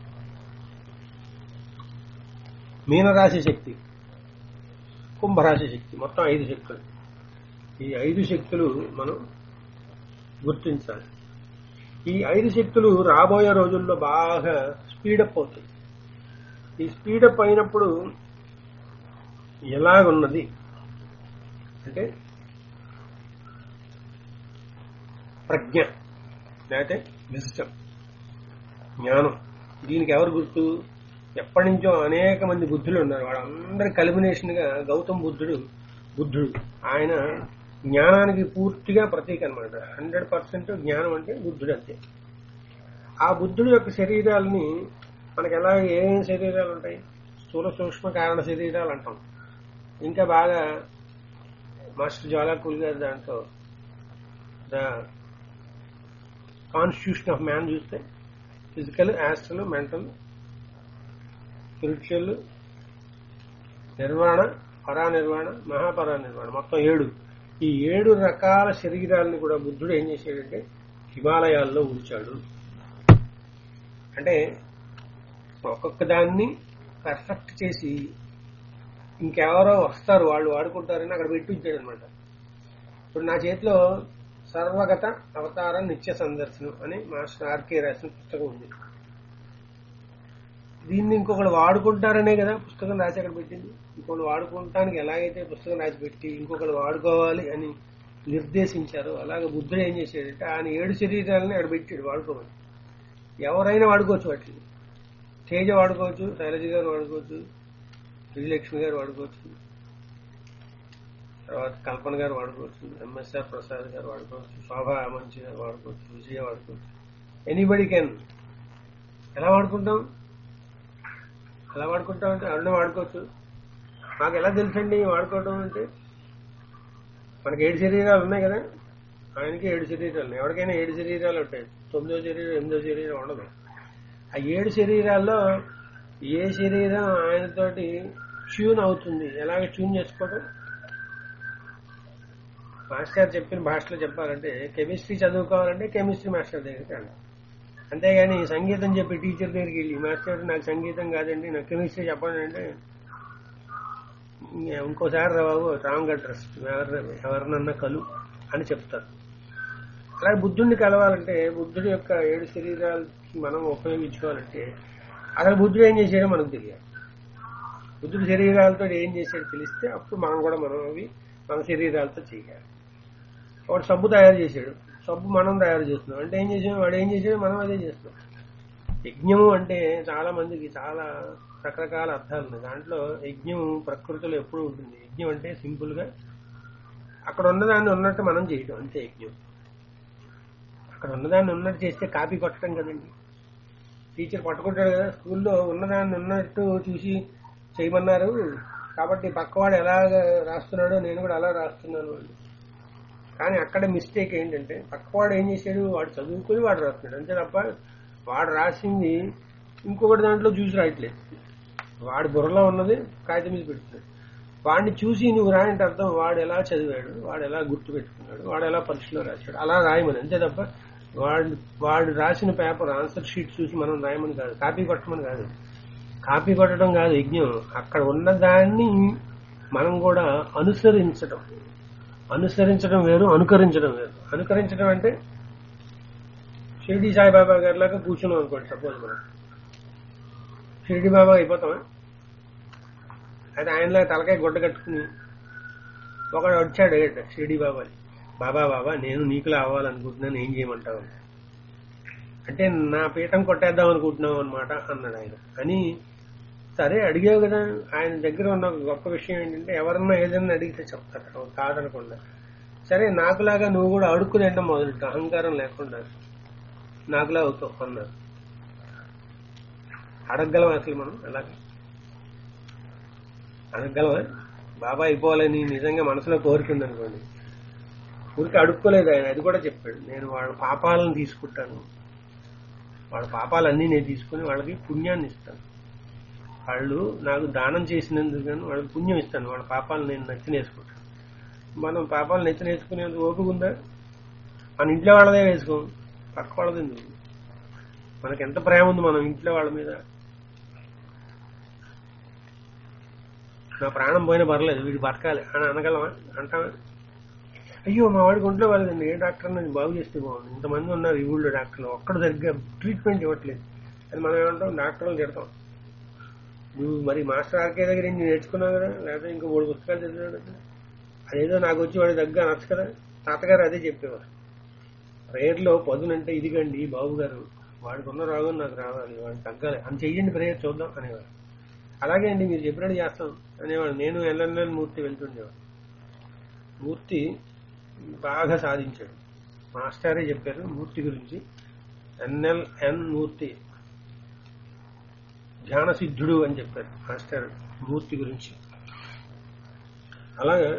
మీనరాశి శక్తి, కుంభరాశి శక్తి. మొత్తం ఐదు శక్తులు. ఈ ఐదు శక్తులు మనం గుర్తించాలి. ఈ ఐదు శక్తులు రాబోయే రోజుల్లో బాగా స్పీడప్ అవుతాయి. ఈ స్పీడప్ అయినప్పుడు ఎలాగున్నది అంటే ప్రజ్ఞ లేకపోతే విశిష్టం జ్ఞానం. దీనికి ఎవరు గుర్తు, ఎప్పటి నుంచో అనేక మంది బుద్ధులు ఉన్నారు, వాళ్ళందరి కల్మినేషన్ గా గౌతమ్ బుద్ధుడు బుద్ధుడు ఆయన జ్ఞానానికి పూర్తిగా ప్రతీక అనమాట. హండ్రెడ్ పర్సెంట్ జ్ఞానం అంటే బుద్ధుడు అంతే. ఆ బుద్ధుడు యొక్క శరీరాలని మనకి ఎలా ఏమేమి శరీరాలు ఉంటాయి, స్థూల సూక్ష్మ కారణ శరీరాలు అంటాం. ఇంకా బాగా మాస్టర్ జ్వాలాకుల్ గారు దాంట్లో ద కాన్స్టిట్యూషన్ ఆఫ్ మ్యాన్ చూస్తే ఫిజికల్, యాస్ట్రల్, మెంటల్, స్పిరిచువల్, నిర్వాణ, పరానిర్వాణ, మహాపరానిర్వాణ, మొత్తం ఏడు. ఈ ఏడు రకాల శరీరాలను కూడా బుద్ధుడు ఏం చేశాడంటే హిమాలయాల్లో ఉంచాడు. అంటే ఒక్కొక్క దాన్ని పర్ఫెక్ట్ చేసి ఇంకెవరో వస్తారు వాళ్ళు వాడుకుంటారని అక్కడ పెట్టి ఉంచాడు అనమాట. ఇప్పుడు నా చేతిలో సర్వగత అవతార నిత్య సందర్శనం అని మాస్టర్ ఆర్కే రాసిన పుస్తకం ఉంది. దీన్ని ఇంకొకరు వాడుకుంటారనే కదా పుస్తకం రాసి అక్కడ పెట్టింది. ఇంకొకరు వాడుకుంటానికి ఎలాగైతే పుస్తకం రాసి పెట్టి ఇంకొకరు వాడుకోవాలి అని నిర్దేశించారో అలాగే బుద్ధుడు ఏం చేశాడంటే ఆయన ఏడు శరీరాలని అక్కడ పెట్టాడు వాడుకోవాలి. ఎవరైనా వాడుకోవచ్చు, వాటిని తేజ వాడుకోవచ్చు, శైలజ గారు వాడుకోవచ్చు, శ్రీలక్ష్మి గారు వాడుకోవచ్చు, తర్వాత కల్పన గారు వాడుకోవచ్చు, ఎంఎస్ఆర్ ప్రసాద్ గారు వాడుకోవచ్చు, శోభా మంచి గారు వాడుకోవచ్చు, విజయ వాడుకోవచ్చు. Anybody can. ఎలా వాడుకుంటాం ఎలా వాడుకుంటాం అంటే అరుణ వాడుకోవచ్చు. నాకు ఎలా తెలుసండి వాడుకోవటం అంటే మనకి ఏడు శరీరాలు ఉన్నాయి కదా, ఆయనకి ఏడు శరీరాలు, ఎవరికైనా ఏడు శరీరాలు ఉంటాయి. తొమ్మిదో శరీరం ఎనిమిదో శరీరం ఉండదు. ఆ ఏడు శరీరాల్లో ఏ శరీరం ఆయనతోటి ట్యూన్ అవుతుంది, ఎలాగ ట్యూన్ చేసుకోవడం మాస్టర్ చెప్పిన భాషలో చెప్పాలంటే కెమిస్ట్రీ చదువుకోవాలంటే కెమిస్ట్రీ మాస్టర్ దగ్గరికి వెళ్ళాలి. అంతేగాని సంగీతం చెప్పి టీచర్ దగ్గరికి వెళ్ళి మాస్టర్ నాకు సంగీతం కాదండి నాకు కెమిస్ట్రీ చెప్పండి అంటే ఇంకోసారి రా బాబు రాంగ్ అడ్రస్, ఎవరి ఎవరినన్నా కలు అని చెప్తారు. అలాగే బుద్ధుడిని కలవాలంటే, బుద్ధుడి యొక్క ఏడు శరీరాలకి మనం ఉపయోగించుకోవాలంటే అసలు బుద్ధుడు ఏం చేసాడో మనకు తెలియాలి. బుద్ధుడి శరీరాలతో ఏం చేశాడో తెలిస్తే అప్పుడు మనం కూడా మనం అవి మన శరీరాలతో చేయాలి. వాడు సబ్బు తయారు చేశాడు, సబ్బు మనం తయారు చేస్తున్నాం అంటే ఏం చేసాం, వాడు ఏం చేసాడు మనం అదే చేస్తున్నాం. యజ్ఞము అంటే చాలా మందికి చాలా రకరకాల అర్థాలు ఉన్నాయి. దాంట్లో యజ్ఞం ప్రకృతిలో ఎప్పుడు ఉంటుంది. యజ్ఞం అంటే సింపుల్ గా అక్కడ ఉన్నదాన్ని ఉన్నట్టు మనం చేయటం అంతే యజ్ఞం. అక్కడ ఉన్నదాన్ని ఉన్నట్టు చేస్తే కాపీ కొట్టడం కదండి. టీచర్ పట్టుకుంటాడు కదా, స్కూల్లో ఉన్నదాన్ని ఉన్నట్టు చూసి చేయమన్నారు కాబట్టి పక్కవాడు ఎలాగ రాస్తున్నాడో నేను కూడా అలా రాస్తున్నాను అని. కానీ అక్కడ మిస్టేక్ ఏంటంటే పక్కవాడు ఏం చేశాడు, వాడు చదువుకుని వాడు రాస్తున్నాడు అంతే తప్ప వాడు రాసింది ఇంకొకటి దాంట్లో చూసి రాయట్లేదు. వాడి బుర్రలో ఉన్నది కాగితం మీద పెడుతున్నాడు. వాడిని చూసి నువ్వు రాయంటే అర్థం వాడు ఎలా చదివాడు, వాడు ఎలా గుర్తు పెట్టుకున్నాడు, వాడు ఎలా పరీక్షలో రాశాడు అలా రాయమని అంతే తప్ప వాడు వాడు రాసిన పేపర్ ఆన్సర్ షీట్ చూసి మనం రాయమని కాదు, కాపీ కొట్టమని కాదు. కాపీ కొట్టడం కాదు యజ్ఞం. అక్కడ ఉన్నదాన్ని మనం కూడా అనుసరించడం. అనుసరించడం వేరు, అనుకరించడం వేరు. అనుకరించడం అంటే షిరిడి సాయిబాబా గారిలాగా కూర్చున్నాం అనుకోండి. సపోజ్ మనం షిరిడి బాబా అయిపోతామా? అయితే ఆయనలాగా తలకాయ గుడ్డ కట్టుకుని ఒకడు వచ్చాడు షిరిడి బాబా, బాబా బాబా నేను నీకులా అవ్వాలనుకుంటున్నాను, ఏం చేయమంటావు అంటే నా పీఠం కొట్టేద్దాం అనుకుంటున్నావు అనమాట అన్నాడు ఆయన. అని సరే అడిగావు కదా. ఆయన దగ్గర ఉన్న గొప్ప విషయం ఏంటంటే ఎవరన్నా ఏదన్నా అడిగితే చెప్తారు కాదనకుండా. సరే నాకులాగా నువ్వు కూడా అడుక్కుని అంటే మొదలు అహంకారం లేకుండా నాకులా అవుతావు అన్నారు. అడగగలం అసలు మనం అలాగే అడగగలమా? బాబా అయిపోవాలని నిజంగా మనసులో కోరుకుంది అనుకోండి, ఊరికి అడుక్కోలేదు ఆయన. అది కూడా చెప్పాడు, నేను వాళ్ళ పాపాలను తీసుకుంటాను, వాళ్ళ పాపాలన్నీ నేను తీసుకుని వాళ్ళకి పుణ్యాన్ని ఇస్తాను. వాళ్ళు నాకు దానం చేసినందుకు కానీ వాళ్ళకి పుణ్యం ఇస్తాను, వాళ్ళ పాపాలను నేను నెత్తినేసుకుంటాను. మనం పాపాలు నెత్తినేసుకునేందుకు ఓపిక ఉందా? మన ఇంట్లో వాళ్ళదే వేసుకోం, పక్క వాళ్ళది ఎందుకు? మనకి ఎంత ప్రేమ ఉంది మనం ఇంట్లో వాళ్ళ మీద. నా ప్రాణం పోయినా పర్లేదు వీడు బతకాలి అని అనగలమా? అంటావా? అయ్యో మా వాడికి ఒంట్లో వాళ్ళదండి, ఏ డాక్టర్ నేను బాగు చేస్తే బాగుంది, ఇంతమంది ఉన్నారు ఈ ఊళ్ళో డాక్టర్లు, ఒక్కడు సరిగ్గా ట్రీట్మెంట్ ఇవ్వట్లేదు అని మనం ఏమంటాం? డాక్టర్లు తిడతాం. నువ్వు మరి మాస్టర్ ఆర్కే దగ్గర నేను నేర్చుకున్నావు కదా, లేకపోతే ఇంకో మూడు పుస్తకాలు చదివాడు కదా, అదేదో నాకు వచ్చి వాడి దగ్గర అనొచ్చు కదా. తాతగారు అదే చెప్పేవారు, ప్రేయర్లో పదునంటే ఇదిగండి బాబు గారు, వాడికి ఉన్న రోగం నాకు రావాలి, వాడికి తగ్గాలి అని చెయ్యండి ప్రేయర్ చూద్దాం అనేవారు. అలాగే అండి మీరు చెప్పినట్టు చేస్తాం అనేవాడు. నేను ఎల్ఎన్ఎల్ మూర్తి వెళ్తుండేవాడు. మూర్తి బాగా సాధించాడు, మాస్టరే చెప్పారు మూర్తి గురించి. ఎన్ఎల్ఎన్ మూర్తి ధ్యాన సిద్ధుడు అని చెప్పారు మాస్టర్ మూర్తి గురించి. అలాగా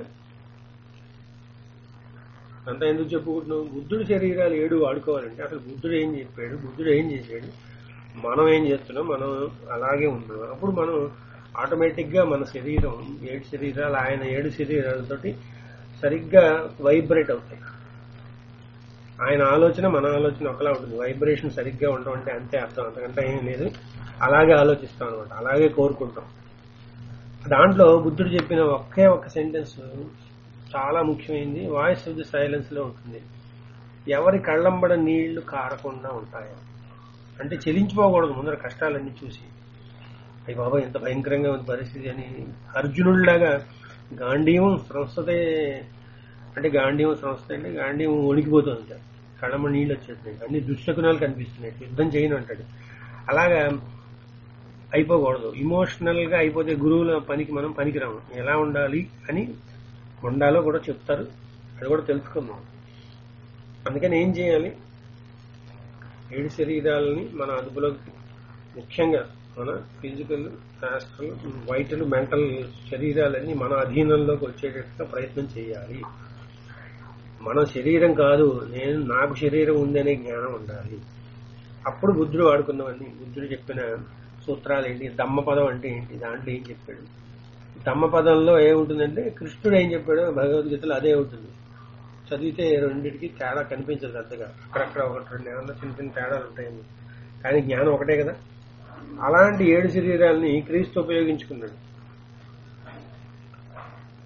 అంతా ఎందుకు చెప్పుకుంటున్నాం? బుద్ధుడి శరీరాలు ఏడు వాడుకోవాలంటే అసలు బుద్ధుడు ఏం చెప్పాడు, బుద్ధుడు ఏం చేశాడు, మనం ఏం చేస్తున్నాం, మనం అలాగే ఉన్నాం. అప్పుడు మనం ఆటోమేటిక్ గా మన శరీరం ఏడు శరీరాలు ఆయన ఏడు శరీరాలతోటి సరిగ్గా వైబ్రేట్ అవుతాయి. ఆయన ఆలోచన మన ఆలోచన ఒకలా ఉంటుంది. వైబ్రేషన్ సరిగ్గా ఉండడం అంటే అంతే అర్థం, అంతకంటే ఏం లేదు. అలాగే ఆలోచిస్తాం అనమాట, అలాగే కోరుకుంటాం. దాంట్లో బుద్ధుడు చెప్పిన ఒకే ఒక్క సెంటెన్స్ చాలా ముఖ్యమైనది, వాయిస్ ఆఫ్ ది సైలెన్స్ లో ఉంటుంది. ఎవరి కళ్ళంబడ నీళ్లు కారకుండా ఉంటాయి అంటే చెలించిపోకూడదు ముందర కష్టాలన్నీ చూసి. అయ్యి బాబా ఎంత భయంకరంగా ఉంది పరిస్థితి అని అర్జునుడిలాగా గాంధీవం సంస్థతే అంటే గాంధీవం సంస్థ అంటే గాంధీవం వణికిపోతుంది, కళ్ళమ్మ నీళ్ళు వచ్చేస్తున్నాయి, అన్ని దుశ్శకునాలు కనిపిస్తున్నాయి, యుద్ధం చేయను అంటాడు. అలాగా అయిపోకూడదు. ఇమోషనల్ గా అయిపోతే గురువుల పనికి మనం పనికిరాము. ఎలా ఉండాలి అని ఉండాలో కూడా చెప్తారు, అది కూడా తెలుసుకుందాం. అందుకని ఏం చేయాలి? ఏడు శరీరాలని మన అదుపులోకి, ముఖ్యంగా మన ఫిజికల్, ఆస్ట్రల్, వైటల్, మెంటల్ శరీరాలన్నీ మన అధీనంలోకి వచ్చేటట్టుగా ప్రయత్నం చేయాలి. మన శరీరం కాదు, నేను నాకు శరీరం ఉందనే జ్ఞానం ఉండాలి. అప్పుడు బుద్ధుడు వాడుకున్నవన్నీ, బుద్ధుడు చెప్పిన సూత్రాలు ఏంటి, ధమ్మపదం అంటే ఏంటి, దాంట్లో ఏం చెప్పాడు. ధమ్మపదంలో ఏముంటుందంటే కృష్ణుడు ఏం చెప్పాడో భగవద్గీతలో అదే ఉంటుంది. చదివితే రెండింటికి తేడా కనిపించదు పెద్దగా, అక్కడక్కడ ఒకటి రెండు ఏమన్నా చిన్న చిన్న తేడాలు ఉంటాయని, కానీ జ్ఞానం ఒకటే కదా. అలాంటి ఏడు శరీరాలని క్రీస్తు ఉపయోగించుకున్నాడు.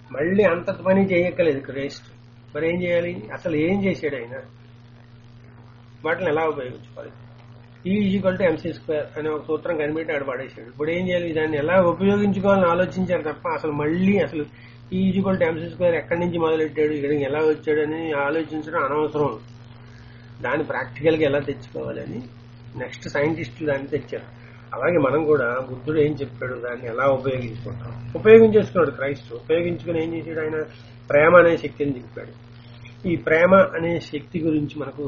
మళ్ళీ అంత పని చేయక్కలేదు క్రైస్ట్. మరి ఏం చేయాలి? అసలు ఏం చేశాడు ఆయన? వాటిని ఎలా ఉపయోగించుకోవాలి? ఈ ఈక్వల్ టు ఎంసీ స్క్వేర్ అనే ఒక సూత్రం కనిపెట్టి ఆడ పడేసాడు. ఇప్పుడు ఏం చేయాలి? దాన్ని ఎలా ఉపయోగించుకోవాలని ఆలోచించారు తప్ప అసలు మళ్ళీ అసలు ఈ ఈక్వల్ టు ఎంసీ స్క్వేర్ ఎక్కడి నుంచి మొదలెట్టాడు, ఇక్కడికి ఎలా వచ్చాడు అని ఆలోచించడం అనవసరం. దాన్ని ప్రాక్టికల్ గా ఎలా తెచ్చుకోవాలని నెక్స్ట్ సైంటిస్టులు దాన్ని తెచ్చారు. అలాగే మనం కూడా బుద్ధుడు ఏం చెప్పాడు, దాన్ని ఎలా ఉపయోగించుకుంటాం. ఉపయోగించేసుకున్నాడు క్రైస్తు. ఉపయోగించుకుని ఏం చేశాడు? ఆయన ప్రేమ అనే శక్తిని చెప్పాడు. ఈ ప్రేమ అనే శక్తి గురించి మనకు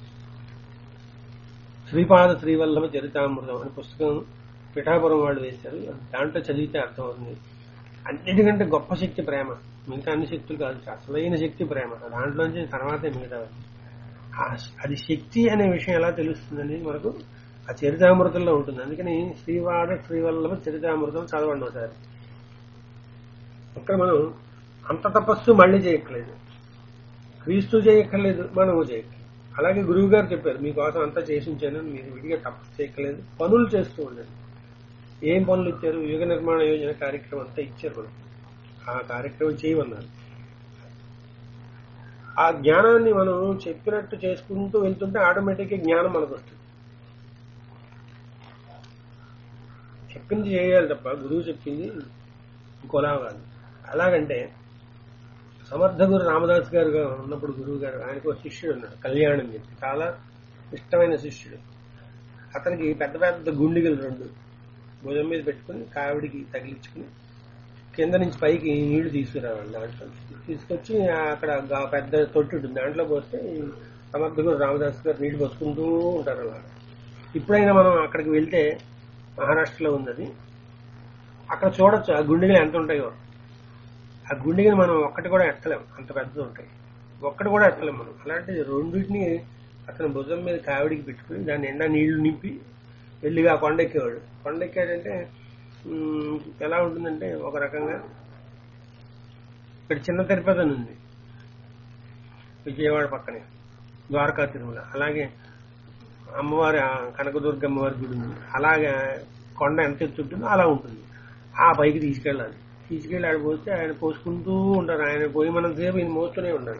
శ్రీపాద శ్రీవల్లభ చరితామృతం అనే పుస్తకం పిఠాపురం వాళ్ళు వేశారు. దాంట్లో చదివితే అర్థమవుతుంది. అన్నిటికంటే గొప్ప శక్తి ప్రేమ. మిగతా అన్ని శక్తులు కాదు, అసలైన శక్తి ప్రేమ. దాంట్లోంచి తర్వాతే మిగతా. అది శక్తి అనే విషయం ఎలా తెలుస్తుందని మనకు ఆ చరితామృతంలో ఉంటుంది. అందుకని శ్రీవాద శ్రీవల్లభ చరితామృతం చదవండి ఒకసారి. అక్కడ మనం అంత తపస్సు మళ్ళీ చేయక్కర్లేదు, క్రీస్తు చేయక్కర్లేదు, మనము చేయక్కర్లేదు. అలాగే గురువు గారు చెప్పారు, మీకోసం అంతా చేసి ఉంచాను, మీరు విడిగా తపస్సు చేయక్కర్లేదు, పనులు చేస్తూ ఉండండి. ఏం పనులు ఇచ్చారు? యుగ నిర్మాణ యోజన కార్యక్రమం అంతా ఇచ్చారు మనకు. ఆ కార్యక్రమం చేయమన్నారు. ఆ జ్ఞానాన్ని మనం చెప్పినట్టు చేసుకుంటూ వెళ్తుంటే ఆటోమేటిక్ గా జ్ఞానం మనకు వస్తుంది. చెప్పింది చేయాలి తప్ప గురువు చెప్పింది ఇంకోలా కాదు. అలాగంటే సమర్థ గురు రామదాస్ గారు ఉన్నప్పుడు గురువు గారు ఆయనకు ఒక శిష్యుడు ఉన్నాడు, కళ్యాణం చెప్పి, చాలా ఇష్టమైన శిష్యుడు. అతనికి పెద్ద పెద్ద గుండిగలు రెండు భుజం మీద పెట్టుకుని కావిడికి తగిలించుకుని కింద నుంచి పైకి నీళ్లు తీసుకురావాలి. దాంట్లో తీసుకొచ్చి అక్కడ పెద్ద తొట్టి ఉంటుంది, దాంట్లో పోస్తే సమర్థ గురు రామదాస్ గారు నీళ్లు పోసుకుంటూ ఉంటారు. అలా ఇప్పుడైనా మనం అక్కడికి వెళ్తే, మహారాష్ట్రలో ఉన్నది, అక్కడ చూడొచ్చు ఆ గుండిగలు ఎంత ఉంటాయో. ఆ గుండిగలు మనం ఒక్కటి కూడా ఎత్తలేం, అంత పెద్దది ఉంటాయి. ఒక్కటి కూడా ఎత్తలేం మనం. అలాంటి రెండింటిని అతను భుజం మీద కావిడికి పెట్టుకుని దాని నిండా నీళ్లు నింపి వెళ్ళిగా కొండెక్కేవాడు. కొండెక్కాడంటే ఎలా ఉంటుందంటే, ఒక రకంగా ఇక్కడ చిన్న తిరుపతి అని ఉంది విజయవాడ పక్కనే, ద్వారకా తిరుమల. అలాగే అమ్మవారి కనకదుర్గ అమ్మవారి గుడి ఉంది. అలాగే కొండ ఎంత ఎత్తుంటుందో అలా ఉంటుంది. ఆ పైకి తీసుకెళ్ళాలి. తీసుకెళ్ళి ఆడ పోస్తే ఆయన పోసుకుంటూ ఉంటారు. ఆయన పోయి మనం సేపు ఈయన మోస్తూనే ఉండాలి.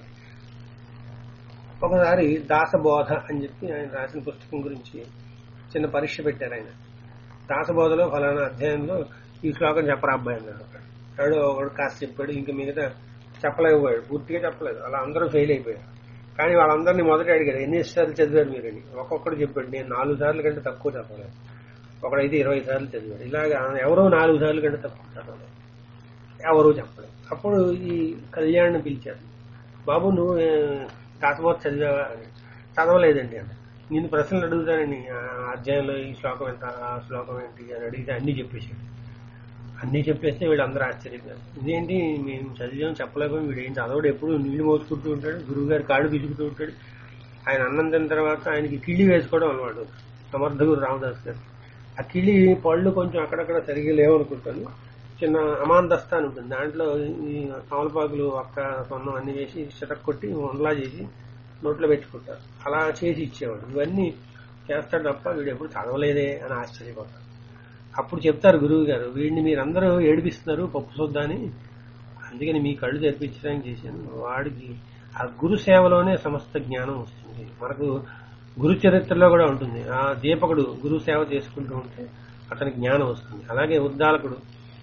ఒకసారి దాసబోధ అని చెప్పి ఆయన రాసిన పుస్తకం గురించి చిన్న పరీక్ష పెట్టారు. ఆయన దాసబోధలో ఫలానా అధ్యాయంలో ఈ శ్లోకం చెప్పరా అబ్బాయి అన్నాడు. వాడు ఒకడు కాస్త చెప్పాడు, ఇంకా మిగతా చెప్పలేకపోయాడు, పూర్తిగా చెప్పలేదు. అలా అందరూ ఫెయిల్ అయిపోయారు. కానీ వాళ్ళందరినీ మొదట అడిగారు, ఎన్నిసార్లు చదివారు మీరని. ఒక్కొక్కడు చెప్పాడు, నేను నాలుగు సార్లు కంటే తక్కువ చెప్పలేదు. ఒకడైతే ఇరవై సార్లు చదివాడు. ఇలాగా ఎవరో నాలుగు సార్లు కంటే తక్కువ చదవలేదు, ఎవరూ చెప్పలేదు. అప్పుడు ఈ కళ్యాణ్ని పిలిచారు, బాబు నువ్వు దాసబోధ చదివావా అని. చదవలేదండి అంటే. నేను ప్రశ్నలు అడుగుతానని, అధ్యాయంలో ఈ శ్లోకం ఎంత, ఆ శ్లోకం ఏంటి అని అడిగితే అన్ని చెప్పేశాడు. అన్ని చెప్పేస్తే వీళ్ళందరూ ఆశ్చర్యపోయారు. ఇదేంటి మేము చదివాం చెప్పలేకపోయి, వీడు ఏం చదవడు, ఎప్పుడు నీళ్లు మోసుకుంటూ ఉంటాడు, గురువు గారు కాళ్ళు పిసుకుతూ ఉంటాడు. ఆయన అన్నం తిన్న తర్వాత ఆయనకి కిళ్ళి వేసుకోవడం అలవాటు సమర్థ గురు రామదాస్ గారు. ఆ కిళ్ళి పళ్ళు కొంచెం అక్కడక్కడ సరిగ్గా లేవనుకుంటాను, చిన్న అమాంతస్తా అని ఉంటుంది, దాంట్లో ఈ తమలపాకులు అక్క సొన్నం అన్ని వేసి చిటక్ కొట్టి ఉండలా చేసి నోట్లో పెట్టుకుంటారు. అలా చేసి ఇచ్చేవాడు. ఇవన్నీ చేస్తాడు తప్ప వీడు ఎప్పుడు చదవలేదే అని ఆశ్చర్యపోతారు. అప్పుడు చెప్తారు గురువు గారు, వీడిని మీరందరూ ఏడిపిస్తున్నారు పప్పు శుద్ధాన్ని, అందుకని మీ కళ్ళు తెరిపించడానికి చేశాను. వాడికి ఆ గురు సేవలోనే సమస్త జ్ఞానం వస్తుంది. మనకు గురు చరిత్రలో కూడా ఉంటుంది, ఆ దీపకుడు గురు సేవ చేసుకుంటూ ఉంటే అతనికి జ్ఞానం వస్తుంది. అలాగే ఉద్దాలకుడు,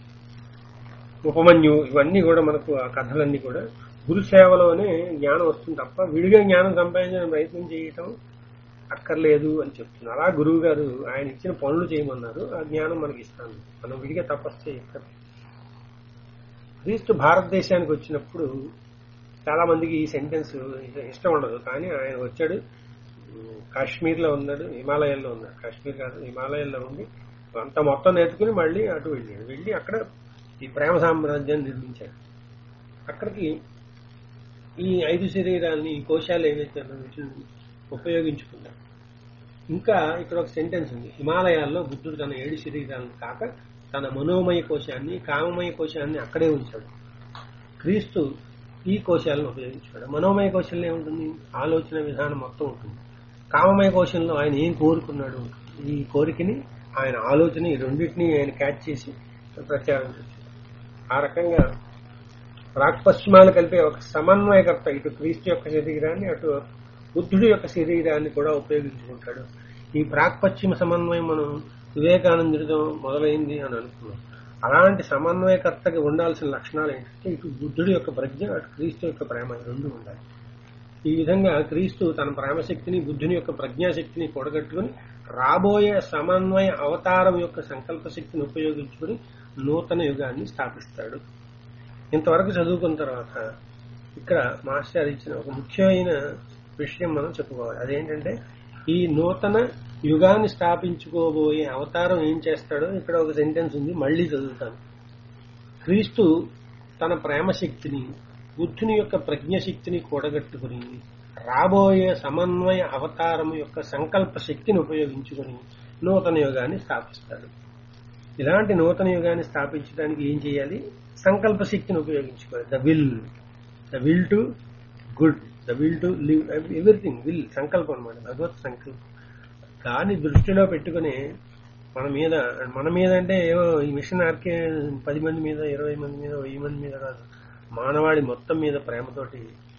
ఉపమన్యు, ఇవన్నీ కూడా మనకు ఆ కథలన్నీ కూడా గురు సేవలోనే జ్ఞానం వస్తుంది తప్ప విడిగా జ్ఞానం సంపాదించడం ప్రయత్నం చేయటం అక్కర్లేదు అని చెప్తున్నారు. అలా గురువు గారు ఆయన ఇచ్చిన పనులు చేయమన్నారు, ఆ జ్ఞానం మనకి ఇస్తాను, మనం విడిగా తపస్సు చేయక్కర్లేదు. క్రీస్తు భారతదేశానికి వచ్చినప్పుడు చాలా మందికి ఈ సెంటెన్స్ ఇష్టం ఉండదు, కానీ ఆయన వచ్చాడు, కాశ్మీర్లో ఉన్నాడు, హిమాలయాల్లో ఉన్నాడు, కాశ్మీర్ కాదు హిమాలయాల్లో ఉండి అంత మొత్తం నేర్చుకుని మళ్ళీ అటు వెళ్ళాడు. వెళ్ళి అక్కడ ఈ ప్రేమ సామ్రాజ్యాన్ని నిర్మించాడు. అక్కడికి ఈ ఐదు శరీరాలని, ఈ కోశాలు ఏవైతే ఉపయోగించుకున్నాడు. ఇంకా ఇక్కడ ఒక సెంటెన్స్ ఉంది, హిమాలయాల్లో బుద్ధుడు తన ఏడు శరీరాలను కాక తన మనోమయ కోశాన్ని, కామమయ కోశాన్ని అక్కడే ఉంచాడు. క్రీస్తు ఈ కోశాలను ఉపయోగించాడు. మనోమయ కోశంలో ఏముంటుంది, ఆలోచన విధానం మొత్తం ఉంటుంది. కామమయ కోశంలో ఆయన ఏం కోరుకున్నాడు, ఈ కోరికని, ఆయన ఆలోచన, ఈ రెండింటినీ ఆయన క్యాచ్ చేసి ప్రచారం చేశాడు. ఆ రకంగా ప్రాక్ పశ్చిమాలు కలిపే ఒక సమన్వయకర్త, ఇటు క్రీస్తు యొక్క శరీరాన్ని అటు బుద్ధుడి యొక్క శరీరాన్ని కూడా ఉపయోగించుకుంటాడు. ఈ ప్రాక్ పశ్చిమ సమన్వయం మనం వివేకానందుడితో మొదలైంది అని అనుకున్నాం. అలాంటి సమన్వయకర్తకి ఉండాల్సిన లక్షణాలు ఏంటంటే ఇటు బుద్ధుడి యొక్క ప్రజ్ఞ, అటు క్రీస్తు యొక్క ప్రేమ రెండు ఉండాలి. ఈ విధంగా క్రీస్తు తన ప్రేమశక్తిని బుద్ధుని యొక్క ప్రజ్ఞాశక్తిని కూడగట్టుకుని రాబోయే సమన్వయ అవతారం యొక్క సంకల్ప శక్తిని ఉపయోగించుకుని నూతన యుగాన్ని స్థాపిస్తాడు. ఇంతవరకు చదువుకున్న తర్వాత ఇక్కడ మాస్టర్ ఇచ్చిన ఒక ముఖ్యమైన విషయం మనం చెప్పుకోవాలి. అదేంటంటే ఈ నూతన యుగాన్ని స్థాపించుకోబోయే అవతారం ఏం చేస్తాడో ఇక్కడ ఒక సెంటెన్స్ ఉంది, మళ్లీ చదువుతాను. క్రీస్తు తన ప్రేమశక్తిని బుద్ధుని యొక్క ప్రజ్ఞశక్తిని కూడగట్టుకుని రాబోయే సమన్వయ అవతారం యొక్క సంకల్ప శక్తిని ఉపయోగించుకుని నూతన యుగాన్ని స్థాపిస్తాడు. ఇలాంటి నూతన యుగాన్ని స్థాపించడానికి ఏం చేయాలి? సంకల్ప శక్తిని ఉపయోగించుకోవాలి. The will the will to good, the will to live, everything will, సంకల్పం అనమాట, భగవత్ సంకల్పం. దాన్ని దృష్టిలో పెట్టుకుని మన మీద మన మీద అంటే ఏవో ఈ మిషన్ ఆర్కే పది మంది మీద, ఇరవై మంది మీద, వెయ్యి మంది మీద కాదు, మానవాళి మొత్తం మీద ప్రేమతోటి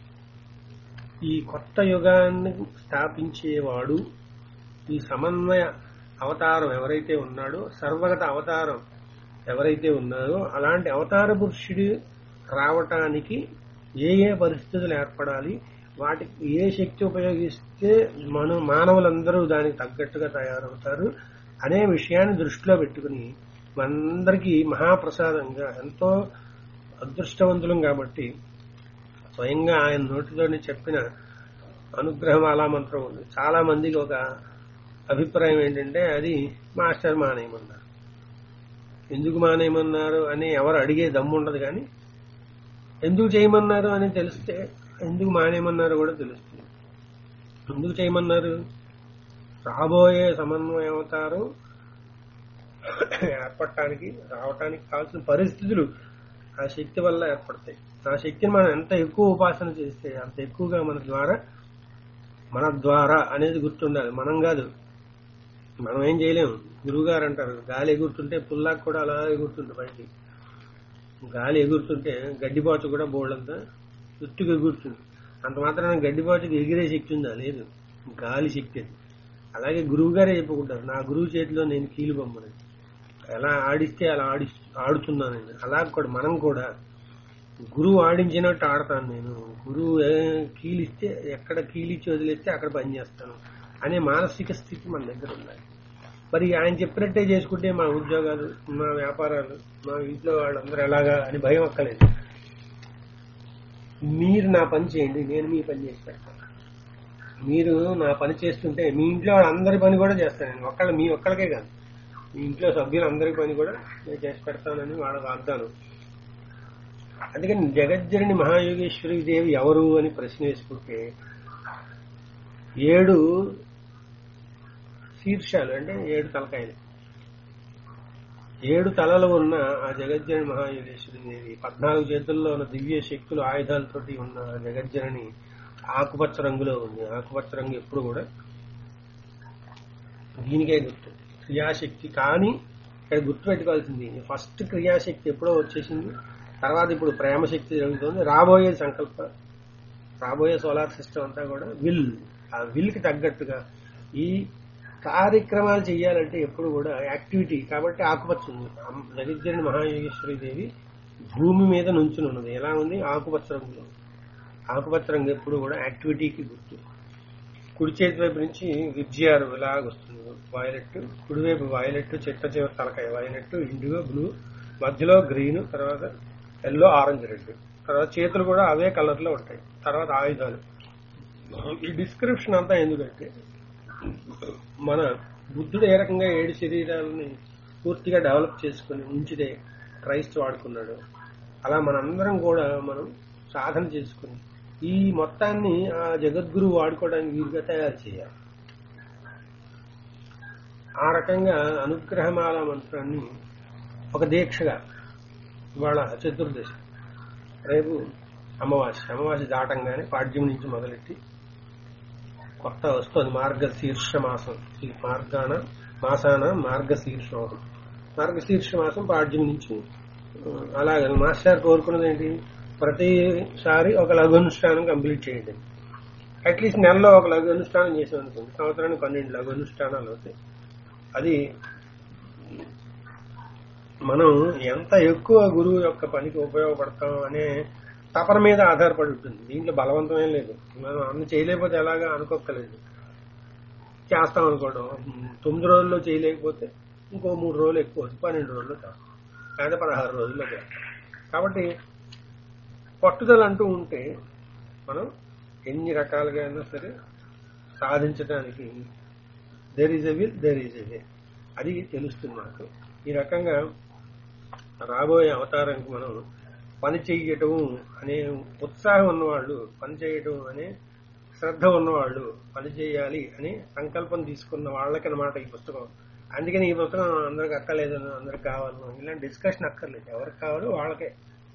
ఈ కొత్త యుగాన్ని స్థాపించేవాడు, ఈ సమన్వయ అవతారం ఎవరైతే ఉన్నాడో, సర్వగత అవతారం ఎవరైతే ఉన్నారో అలాంటి అవతార పురుషుడు రావటానికి ఏ ఏ పరిస్థితులు ఏర్పడాలి, వాటికి ఏ శక్తి ఉపయోగిస్తే మన మానవులందరూ దానికి తగ్గట్టుగా తయారవుతారు అనే విషయాన్ని దృష్టిలో పెట్టుకుని మనందరికీ మహాప్రసాదంగా, ఎంతో అదృష్టవంతులం కాబట్టి స్వయంగా ఆయన నోటితోనే చెప్పిన అనుగ్రహమాలా మంత్రం ఉంది. చాలా మందికి ఒక అభిప్రాయం ఏంటంటే అది మాస్టర్ మానేయమన్నారు. ఎందుకు మానేయమన్నారు అని ఎవరు అడిగే దమ్ము ఉండదు, కానీ ఎందుకు చేయమన్నారు అని తెలిస్తే ఎందుకు మానేయమన్నారు కూడా తెలుస్తుంది. ఎందుకు చేయమన్నారు? రాబోయే సమన్వయ అవతారం ఏర్పడటానికి, రావటానికి కావాల్సిన పరిస్థితులు ఆ శక్తి వల్ల ఏర్పడతాయి. ఆ శక్తిని మనం ఎంత ఎక్కువ ఉపాసన చేస్తే అంత ఎక్కువగా మన ద్వారా మన ద్వారా అనేది గుర్తుండాలి. మనం కాదు, మనం ఏం చేయలేము. గురువు గారు అంటారు గాలి ఎగురుతుంటే పుల్లాకు కూడా అలా ఎగురుతుంది బయటికి. గాలి ఎగురుతుంటే గడ్డిబాచు కూడా బోర్డంతా చుట్టుకు ఎగురుతుంది. అంత మాత్రాన గడ్డిబాచుకి ఎగిరే శక్తి ఉందా? లేదు, గాలి శక్తి అది. అలాగే గురువు గారే చెప్పుకుంటారు, నా గురువు చేతిలో నేను కీలు బొమ్మని, ఎలా ఆడిస్తే అలా ఆడి ఆడుతున్నాను నేను. అలా కూడా మనం కూడా గురువు ఆడించినట్టు ఆడతాను నేను. గురువు కీలిస్తే ఎక్కడ కీలిచ్చి వదిలేస్తే అక్కడ పనిచేస్తాను అనే మానసిక స్థితి మన దగ్గర ఉండాలి. మరి ఆయన చెప్పినట్టే చేసుకుంటే మా ఉద్యోగాలు, మా వ్యాపారాలు, మా ఇంట్లో వాళ్ళందరూ ఎలాగా అని భయం అక్కలేదు. మీరు నా పని చేయండి, నేను మీ పని చేసి పెడతాను. మీరు నా పని చేస్తుంటే మీ ఇంట్లో వాళ్ళందరి పని కూడా చేస్తాను నేను. ఒక్కళ్ళ మీ ఒక్కళ్ళకే కాదు, మీ ఇంట్లో సభ్యులందరి పని కూడా నేను చేసి పెడతానని వాళ్ళ వాగ్దానం. అందుకని జగజ్జనని మహాయోగేశ్వరి దేవి ఎవరు అని ప్రశ్న వేసుకుంటే ఏడు శీర్షాలు అంటే ఏడు తలకాయలు, ఏడు తలలు ఉన్న ఆ జగజ్జనని మహాయోగేశ్వరి దేవి, పద్నాలుగు చేతుల్లో ఉన్న దివ్య శక్తులు ఆయుధాలతోటి ఉన్న జగజ్జనని ఆకుపచ్చ రంగులో ఉంది. ఆకుపచ్చ రంగు ఎప్పుడు కూడా దీనికే గుర్తు, క్రియాశక్తి. కానీ ఇక్కడ గుర్తు పెట్టుకోవాల్సింది ఫస్ట్ క్రియాశక్తి ఎప్పుడో వచ్చేసింది, తర్వాత ఇప్పుడు ప్రేమశక్తి జరుగుతుంది. రాబోయే సంకల్ప, రాబోయే సోలార్ సిస్టమ్ అంతా కూడా విల్, ఆ విల్కి తగ్గట్టుగా ఈ కార్యక్రమాలు చేయాలంటే ఎప్పుడు కూడా యాక్టివిటీ. కాబట్టి ఆకుపచ్చ ఉంది. జగజ్జనని మహాయోగేశ్వరి దేవి భూమి మీద నుంచుని ఉన్నది. ఎలా ఉంది? ఆకుపచ్చ రంగులో. ఆకుపచ్చ రంగు ఎప్పుడు కూడా యాక్టివిటీకి గుర్తు. కుడి చేతి వైపు నుంచి విద్యారు ఇలాగ వస్తుంది, వైలెట్. కుడివైపు వైలెట్, చెట్ట చివరి తలకాయ వైలెట్, ఇండిగో బ్లూ, మధ్యలో గ్రీన్, తర్వాత ఎల్లో, ఆరెంజ్, రెడ్. తర్వాత చేతులు కూడా అవే కలర్ లో ఉంటాయి. తర్వాత ఆయుధాలు. ఈ డిస్క్రిప్షన్ అంతా ఎందుకంటే మన బుద్ధుడు ఏ రకంగా ఏడు శరీరాలని పూర్తిగా డెవలప్ చేసుకుని ఉంచితే క్రైస్తు వాడుకున్నాడు, అలా మనందరం కూడా మనం సాధన చేసుకుని ఈ మొత్తాన్ని ఆ జగద్గురువు వాడుకోవడానికి వీలుగా తయారు చేయాలి. ఆ రకంగా అనుగ్రహమాల మంత్రాన్ని ఒక దీక్షగా, ఇవాళ చతుర్దశి, రేపు అమావాస్య. అమావాస్య దాటంగానే పాడ్యం నుంచి మొదలెట్టి కొత్త వస్తుంది మార్గశీర్ష మాసం. ఈ మార్గాన మాసాన మార్గశీర్షం. మార్గశీర్ష మాసం పాడ్యం నుంచి. అలాగే మాస్టర్ కోరుకున్నది ఏంటి? ప్రతిసారి ఒక లఘు అనుష్ఠానం కంప్లీట్ చేయండి. అట్లీస్ట్ నెలలో ఒక లఘు అనుష్ఠానం చేసాం అనుకోండి, సంవత్సరానికి పన్నెండు లఘు అనుష్ఠానాలు అవుతాయి. అది మనం ఎంత ఎక్కువ గురువు యొక్క పనికి ఉపయోగపడతాం అనే తపన మీద ఆధారపడి ఉంటుంది. దీంట్లో బలవంతమేం లేదు. మనం అన్ని చేయలేకపోతే ఎలాగా అనుకోక్కలేదు. చేస్తాం అనుకోవడం, తొమ్మిది రోజుల్లో చేయలేకపోతే ఇంకో మూడు రోజులు ఎక్కువ పన్నెండు రోజుల్లో చేస్తాం, లేదా పదహారు రోజుల్లో చేస్తాం. కాబట్టి పట్టుదల అంటూ ఉంటే మనం ఎన్ని రకాలుగా అయినా సరే సాధించడానికి there is a will, there is a way, అది తెలుస్తుంది నాకు. ఈ రకంగా రాబోయే అవతారానికి మనం పని చేయటం అనే ఉత్సాహం ఉన్నవాళ్ళు, పని చేయటం అనే శ్రద్ధ ఉన్నవాళ్ళు, పని చేయాలి అని సంకల్పం తీసుకున్న వాళ్ళకి అన్నమాట ఈ పుస్తకం. అందుకని ఈ పుస్తకం అందరికి అక్కర్లేదను, అందరికి కావాలను ఇలాంటి డిస్కషన్ అక్కర్లేదు. ఎవరికి కావాలో వాళ్ళకే.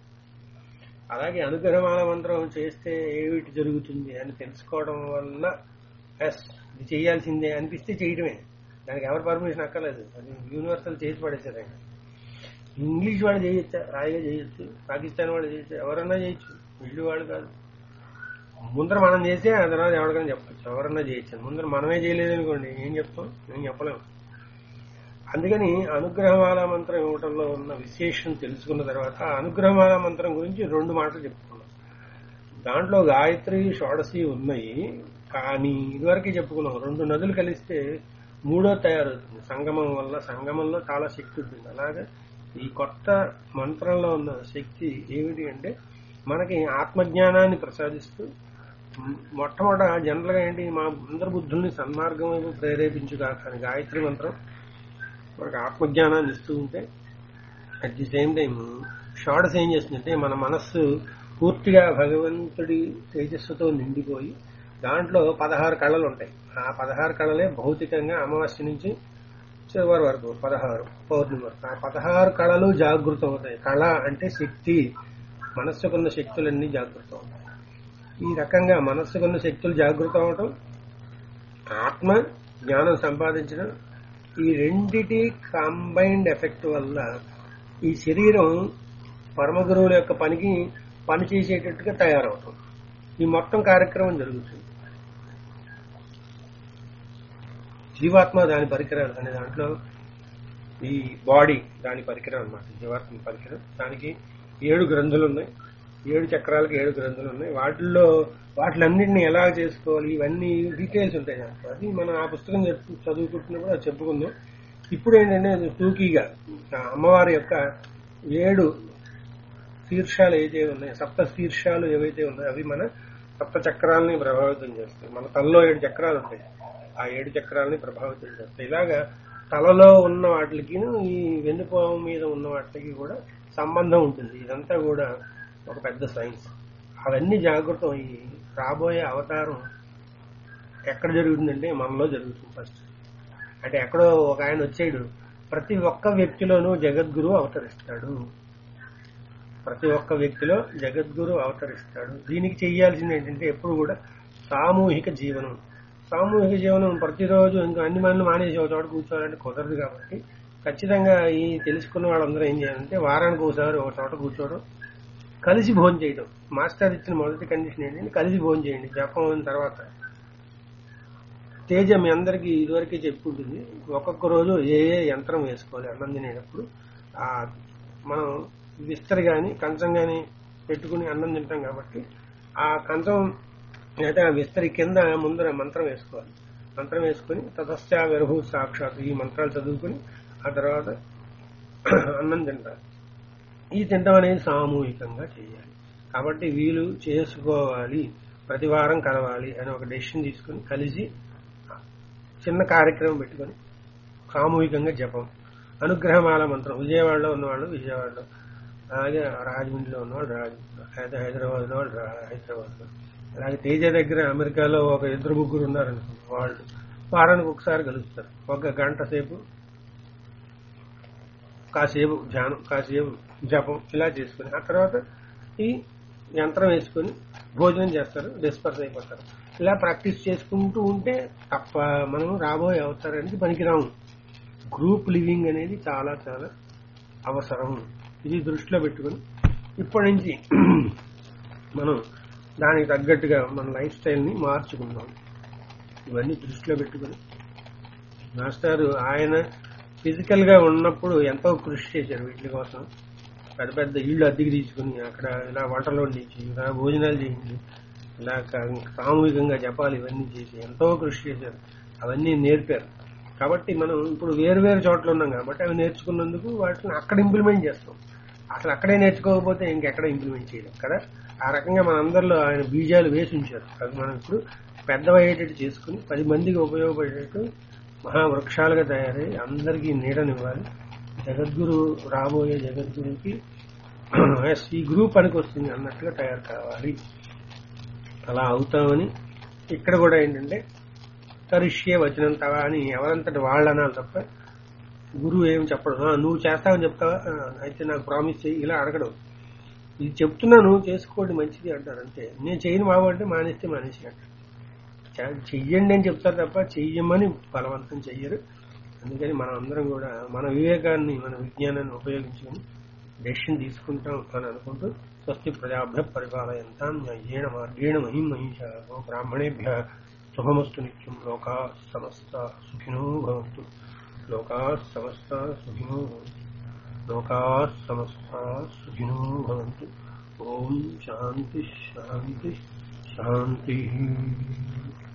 అలాగే అనుగ్రహమాల మంత్రం చేస్తే ఏమిటి జరుగుతుంది అని తెలుసుకోవడం వల్ల ఎస్ ఇది చేయాల్సిందే అనిపిస్తే చేయడమే. దానికి ఎవరి పర్మిషన్ అక్కర్లేదు. అది యూనివర్సల్ చేసి పడేసారు. ఆయన ఇంగ్లీష్ వాళ్ళు చేయొచ్చా? హాయిగా చేయొచ్చు. పాకిస్తాన్ వాళ్ళు చేయొచ్చు, ఎవరన్నా చేయొచ్చు. వీళ్ళు వాళ్ళు కాదు. ముందర మనం చేస్తే ఆ తర్వాత ఎవరికైనా చెప్పచ్చు, ఎవరన్నా చేయొచ్చు. ముందర మనమే చేయలేదు అనుకోండి, ఏం చెప్తాం? ఏం చెప్పలేము. అందుకని అనుగ్రహమాల మంత్రం ఇవ్వటంలో ఉన్న విశేషం తెలుసుకున్న తర్వాత అనుగ్రహమాల మంత్రం గురించి రెండు మాటలు చెప్పుకున్నాం. దాంట్లో గాయత్రి, షోడశి ఉన్నాయి. కానీ ఇదివరకు చెప్పుకున్నాం రెండు నదులు కలిస్తే మూడో తయారవుతుంది సంగమం వల్ల. సంగమంలో చాలా శక్తి ఉంటుంది. అలాగే ఈ కొత్త మంత్రంలో ఉన్న శక్తి ఏమిటి అంటే మనకి ఆత్మజ్ఞానాన్ని ప్రసాదిస్తూ మొట్టమొదట జనరల్ గా ఏంటి మా అందరి బుద్ధుల్ని సన్మార్గం వైపు ప్రేరేపించుగా కానీ గాయత్రి మంత్రం మనకు ఆత్మజ్ఞానాన్ని ఇస్తూ ఉంటే, at the same time Shodashi ఏం చేస్తుందంటే మన మనస్సు పూర్తిగా భగవంతుడి తేజస్సుతో నిండిపోయి దాంట్లో పదహారు కళలు ఉంటాయి. ఆ పదహారు కళలే భౌతికంగా అమావాస్య నుంచి చివరి వరకు పదహారు పౌర్ణమి వరకు ఆ పదహారు కళలు జాగృతం అవుతాయి. కళ అంటే శక్తి, మనస్సుకున్న శక్తులన్నీ జాగృతం అవుతాయి. ఈ రకంగా మనస్సుకున్న శక్తులు జాగృతం అవటం, ఆత్మ జ్ఞానం సంపాదించడం, ఈ రెండిటి కంబైన్డ్ ఎఫెక్ట్ వల్ల ఈ శరీరం పరమ గురువుల యొక్క పనికి పని చేసేటట్టుగా తయారవుతుంది. ఈ మొత్తం కార్యక్రమం జరుగుతుంది. జీవాత్మ దాని పరికరాలు అనే దాంట్లో ఈ బాడీ దాని పరికరం అన్నమాట. జీవాత్మ పరికరం. దానికి ఏడు గ్రంథులు ఉన్నాయి. ఏడు చక్రాలకి ఏడు గ్రంథులు ఉన్నాయి. వాటిల్లో వాటిలన్నింటినీ ఎలా చేసుకోవాలి ఇవన్నీ డీటెయిల్స్ ఉంటాయి దాంట్లో. అది మనం ఆ పుస్తకం చదువుకుంటున్నప్పుడు అది చెప్పుకుందాం. ఇప్పుడు ఏంటంటే టూకీగా అమ్మవారి యొక్క ఏడు శీర్షాలు ఏవైతే ఉన్నాయో, సప్త శీర్షాలు ఏవైతే ఉన్నాయో అవి మన సప్త చక్రాలని ప్రభావితం చేస్తాయి. మన తలలో ఏడు చక్రాలు ఉంటాయి. ఆ ఏడు చక్రాలని ప్రభావితం చేస్తాయి. ఇలాగా తలలో ఉన్న వాటికి ఈ వెన్నుపాము మీద ఉన్న వాటికి కూడా సంబంధం ఉంటుంది. ఇదంతా కూడా ఒక పెద్ద సైన్స్. అవన్నీ జాగ్రత్త. ఈ రాబోయే అవతారం ఎక్కడ జరుగుతుందంటే మనలో జరుగుతుంది ఫస్ట్. అంటే ఎక్కడో ఒక ఆయన వచ్చాడు, ప్రతి ఒక్క వ్యక్తిలోనూ జగద్గురు అవతరిస్తాడు. ప్రతి ఒక్క వ్యక్తిలో జగద్గురు అవతరిస్తాడు. దీనికి చెయ్యాల్సింది ఏంటంటే ఎప్పుడు కూడా సామూహిక జీవనం. సామూహిక జీవనం ప్రతిరోజు ఇంకా అన్ని మంది మానేసి ఒక చోట కూర్చోవాలంటే కుదరదు. కాబట్టి ఖచ్చితంగా ఈ తెలుసుకున్న వాళ్ళందరూ ఏం చేయాలంటే వారానికి ఒకసారి ఒక చోట కూర్చోవడం, కలిసి భోజనం చేయడం. మాస్టర్ ఇచ్చిన మొదటి కండిషన్ ఏంటంటే కలిసి భోజనం చేయండి. జపం తర్వాత తేజ మీ అందరికీ ఇదివరకే చెప్పుకుంటుంది. ఒక్కొక్క రోజు ఏ ఏ యంత్రం వేసుకోవాలి అన్నం తినేటప్పుడు. ఆ మనం విస్తరి గాని కంచం గాని పెట్టుకుని అన్నం తింటాం కాబట్టి ఆ కంచం అయితే ఆ విస్తరి కింద ముందర మంత్రం వేసుకోవాలి. మంత్రం వేసుకుని తతశ్చ విరభూ సాక్షాత్ ఈ మంత్రాలు చదువుకుని ఆ తర్వాత అన్నం తింటారు. ఈ తింటం అనేది సామూహికంగా చేయాలి. కాబట్టి వీలు చేసుకోవాలి, ప్రతి వారం కలవాలి అని ఒక డెసిషన్ తీసుకుని కలిసి చిన్న కార్యక్రమం పెట్టుకుని సామూహికంగా జపం. అనుగ్రహమాల మంత్రం విజయవాడలో ఉన్నవాళ్ళు విజయవాడలో, అలాగే రాజమండ్రిలో ఉన్నవాళ్ళు రాజమండ్రిలో, లేదా హైదరాబాద్ ఉన్నవాళ్ళు హైదరాబాద్లో, అలాగే తేజ దగ్గర అమెరికాలో ఒక ఇద్దరు ముగ్గురు ఉన్నారనుకోండి, వాళ్ళు వారానికి ఒకసారి కలుస్తారు. ఒక గంట సేపు కాసేపు ధ్యానం, కాసేపు జపం ఇలా చేసుకుని ఆ తర్వాత ఈ యంత్రం వేసుకుని భోజనం చేస్తారు, డిస్పర్స్ అయిపోతారు. ఇలా ప్రాక్టీస్ చేసుకుంటూ ఉంటే తప్ప మనం రాబోయే అవతారానికి పనికిరాము. గ్రూప్ లివింగ్ అనేది చాలా చాలా అవసరం. ఇది దృష్టిలో పెట్టుకుని ఇప్పటి నుంచి మనం దానికి తగ్గట్టుగా మన లైఫ్ స్టైల్ని మార్చుకుందాం. ఇవన్నీ దృష్టిలో పెట్టుకుని మాస్టారు ఆయన ఫిజికల్ గా ఉన్నప్పుడు ఎంతో కృషి చేశారు వీటి కోసం. పెద్ద పెద్ద ఇళ్ళు అద్దెకి తీసుకుని అక్కడ ఇలా వంటలు వండించి ఇలా భోజనాలు చేయించి ఇలా సామూహికంగా జపాలు ఇవన్నీ చేసి ఎంతో కృషి చేశారు. అవన్నీ నేర్పారు. కాబట్టి మనం ఇప్పుడు వేరు వేరు చోట్ల ఉన్నాం కాబట్టి అవి నేర్చుకున్నందుకు వాటిని అక్కడ ఇంప్లిమెంట్ చేస్తాం. అసలు అక్కడే నేర్చుకోకపోతే ఇంకెక్కడ ఇంప్లిమెంట్ చేయలేం కదా. ఆ రకంగా మనందరిలో ఆయన బీజాలు వేసి ఉంచారు. అవి మనం ఇప్పుడు పెద్దవయ్యేటట్టు చేసుకుని పది మందికి ఉపయోగపడేటట్టు మహావృక్షాలుగా తయారై అందరికీ నీడనివ్వాలి. జగద్గురు రాబోయే జగద్గురుకి ఈ గ్రూప్ పనికి వస్తుంది అన్నట్టుగా తయారు కావాలి. అలా అవుతామని ఇక్కడ కూడా ఏంటంటే కరిష్యే వచనంతవా అని ఎవరంతటి వాళ్ళు అనాలి తప్ప గురువు ఏం చెప్పడం. నువ్వు చేస్తావని చెప్తావా, అయితే నాకు ప్రామిస్ చేయి ఇలా అడగడం. ఇది చెప్తున్నాను చేసుకోండి మంచిది అంటారు అంతే. నేను చేయను బాబు అంటే మానేస్తే మానేసి అంటారు. చెయ్యండి అని చెప్తారు తప్ప చెయ్యమని బలవంతం చెయ్యరు. అందుకని మనం అందరం కూడా మన వివేకాన్ని మన విజ్ఞానాన్ని ఉపయోగించుకుని డెసిషన్ తీసుకుంటాం అని అనుకుంటూ స్వస్తి ప్రజాభ్య పరిపాలయంతాం న్యాయేణ మార్గేణ మహిం మహిషా బ్రాహ్మణేభ్య శుభమస్తు నిత్యం. లోకా సమస్త సుఖినో భవంతు. లోకా సమస్త సుఖినో భవంతు. లోకా సమస్త సుఖినో భవంతు. ఓం శాంతి శాంతి శాంతి.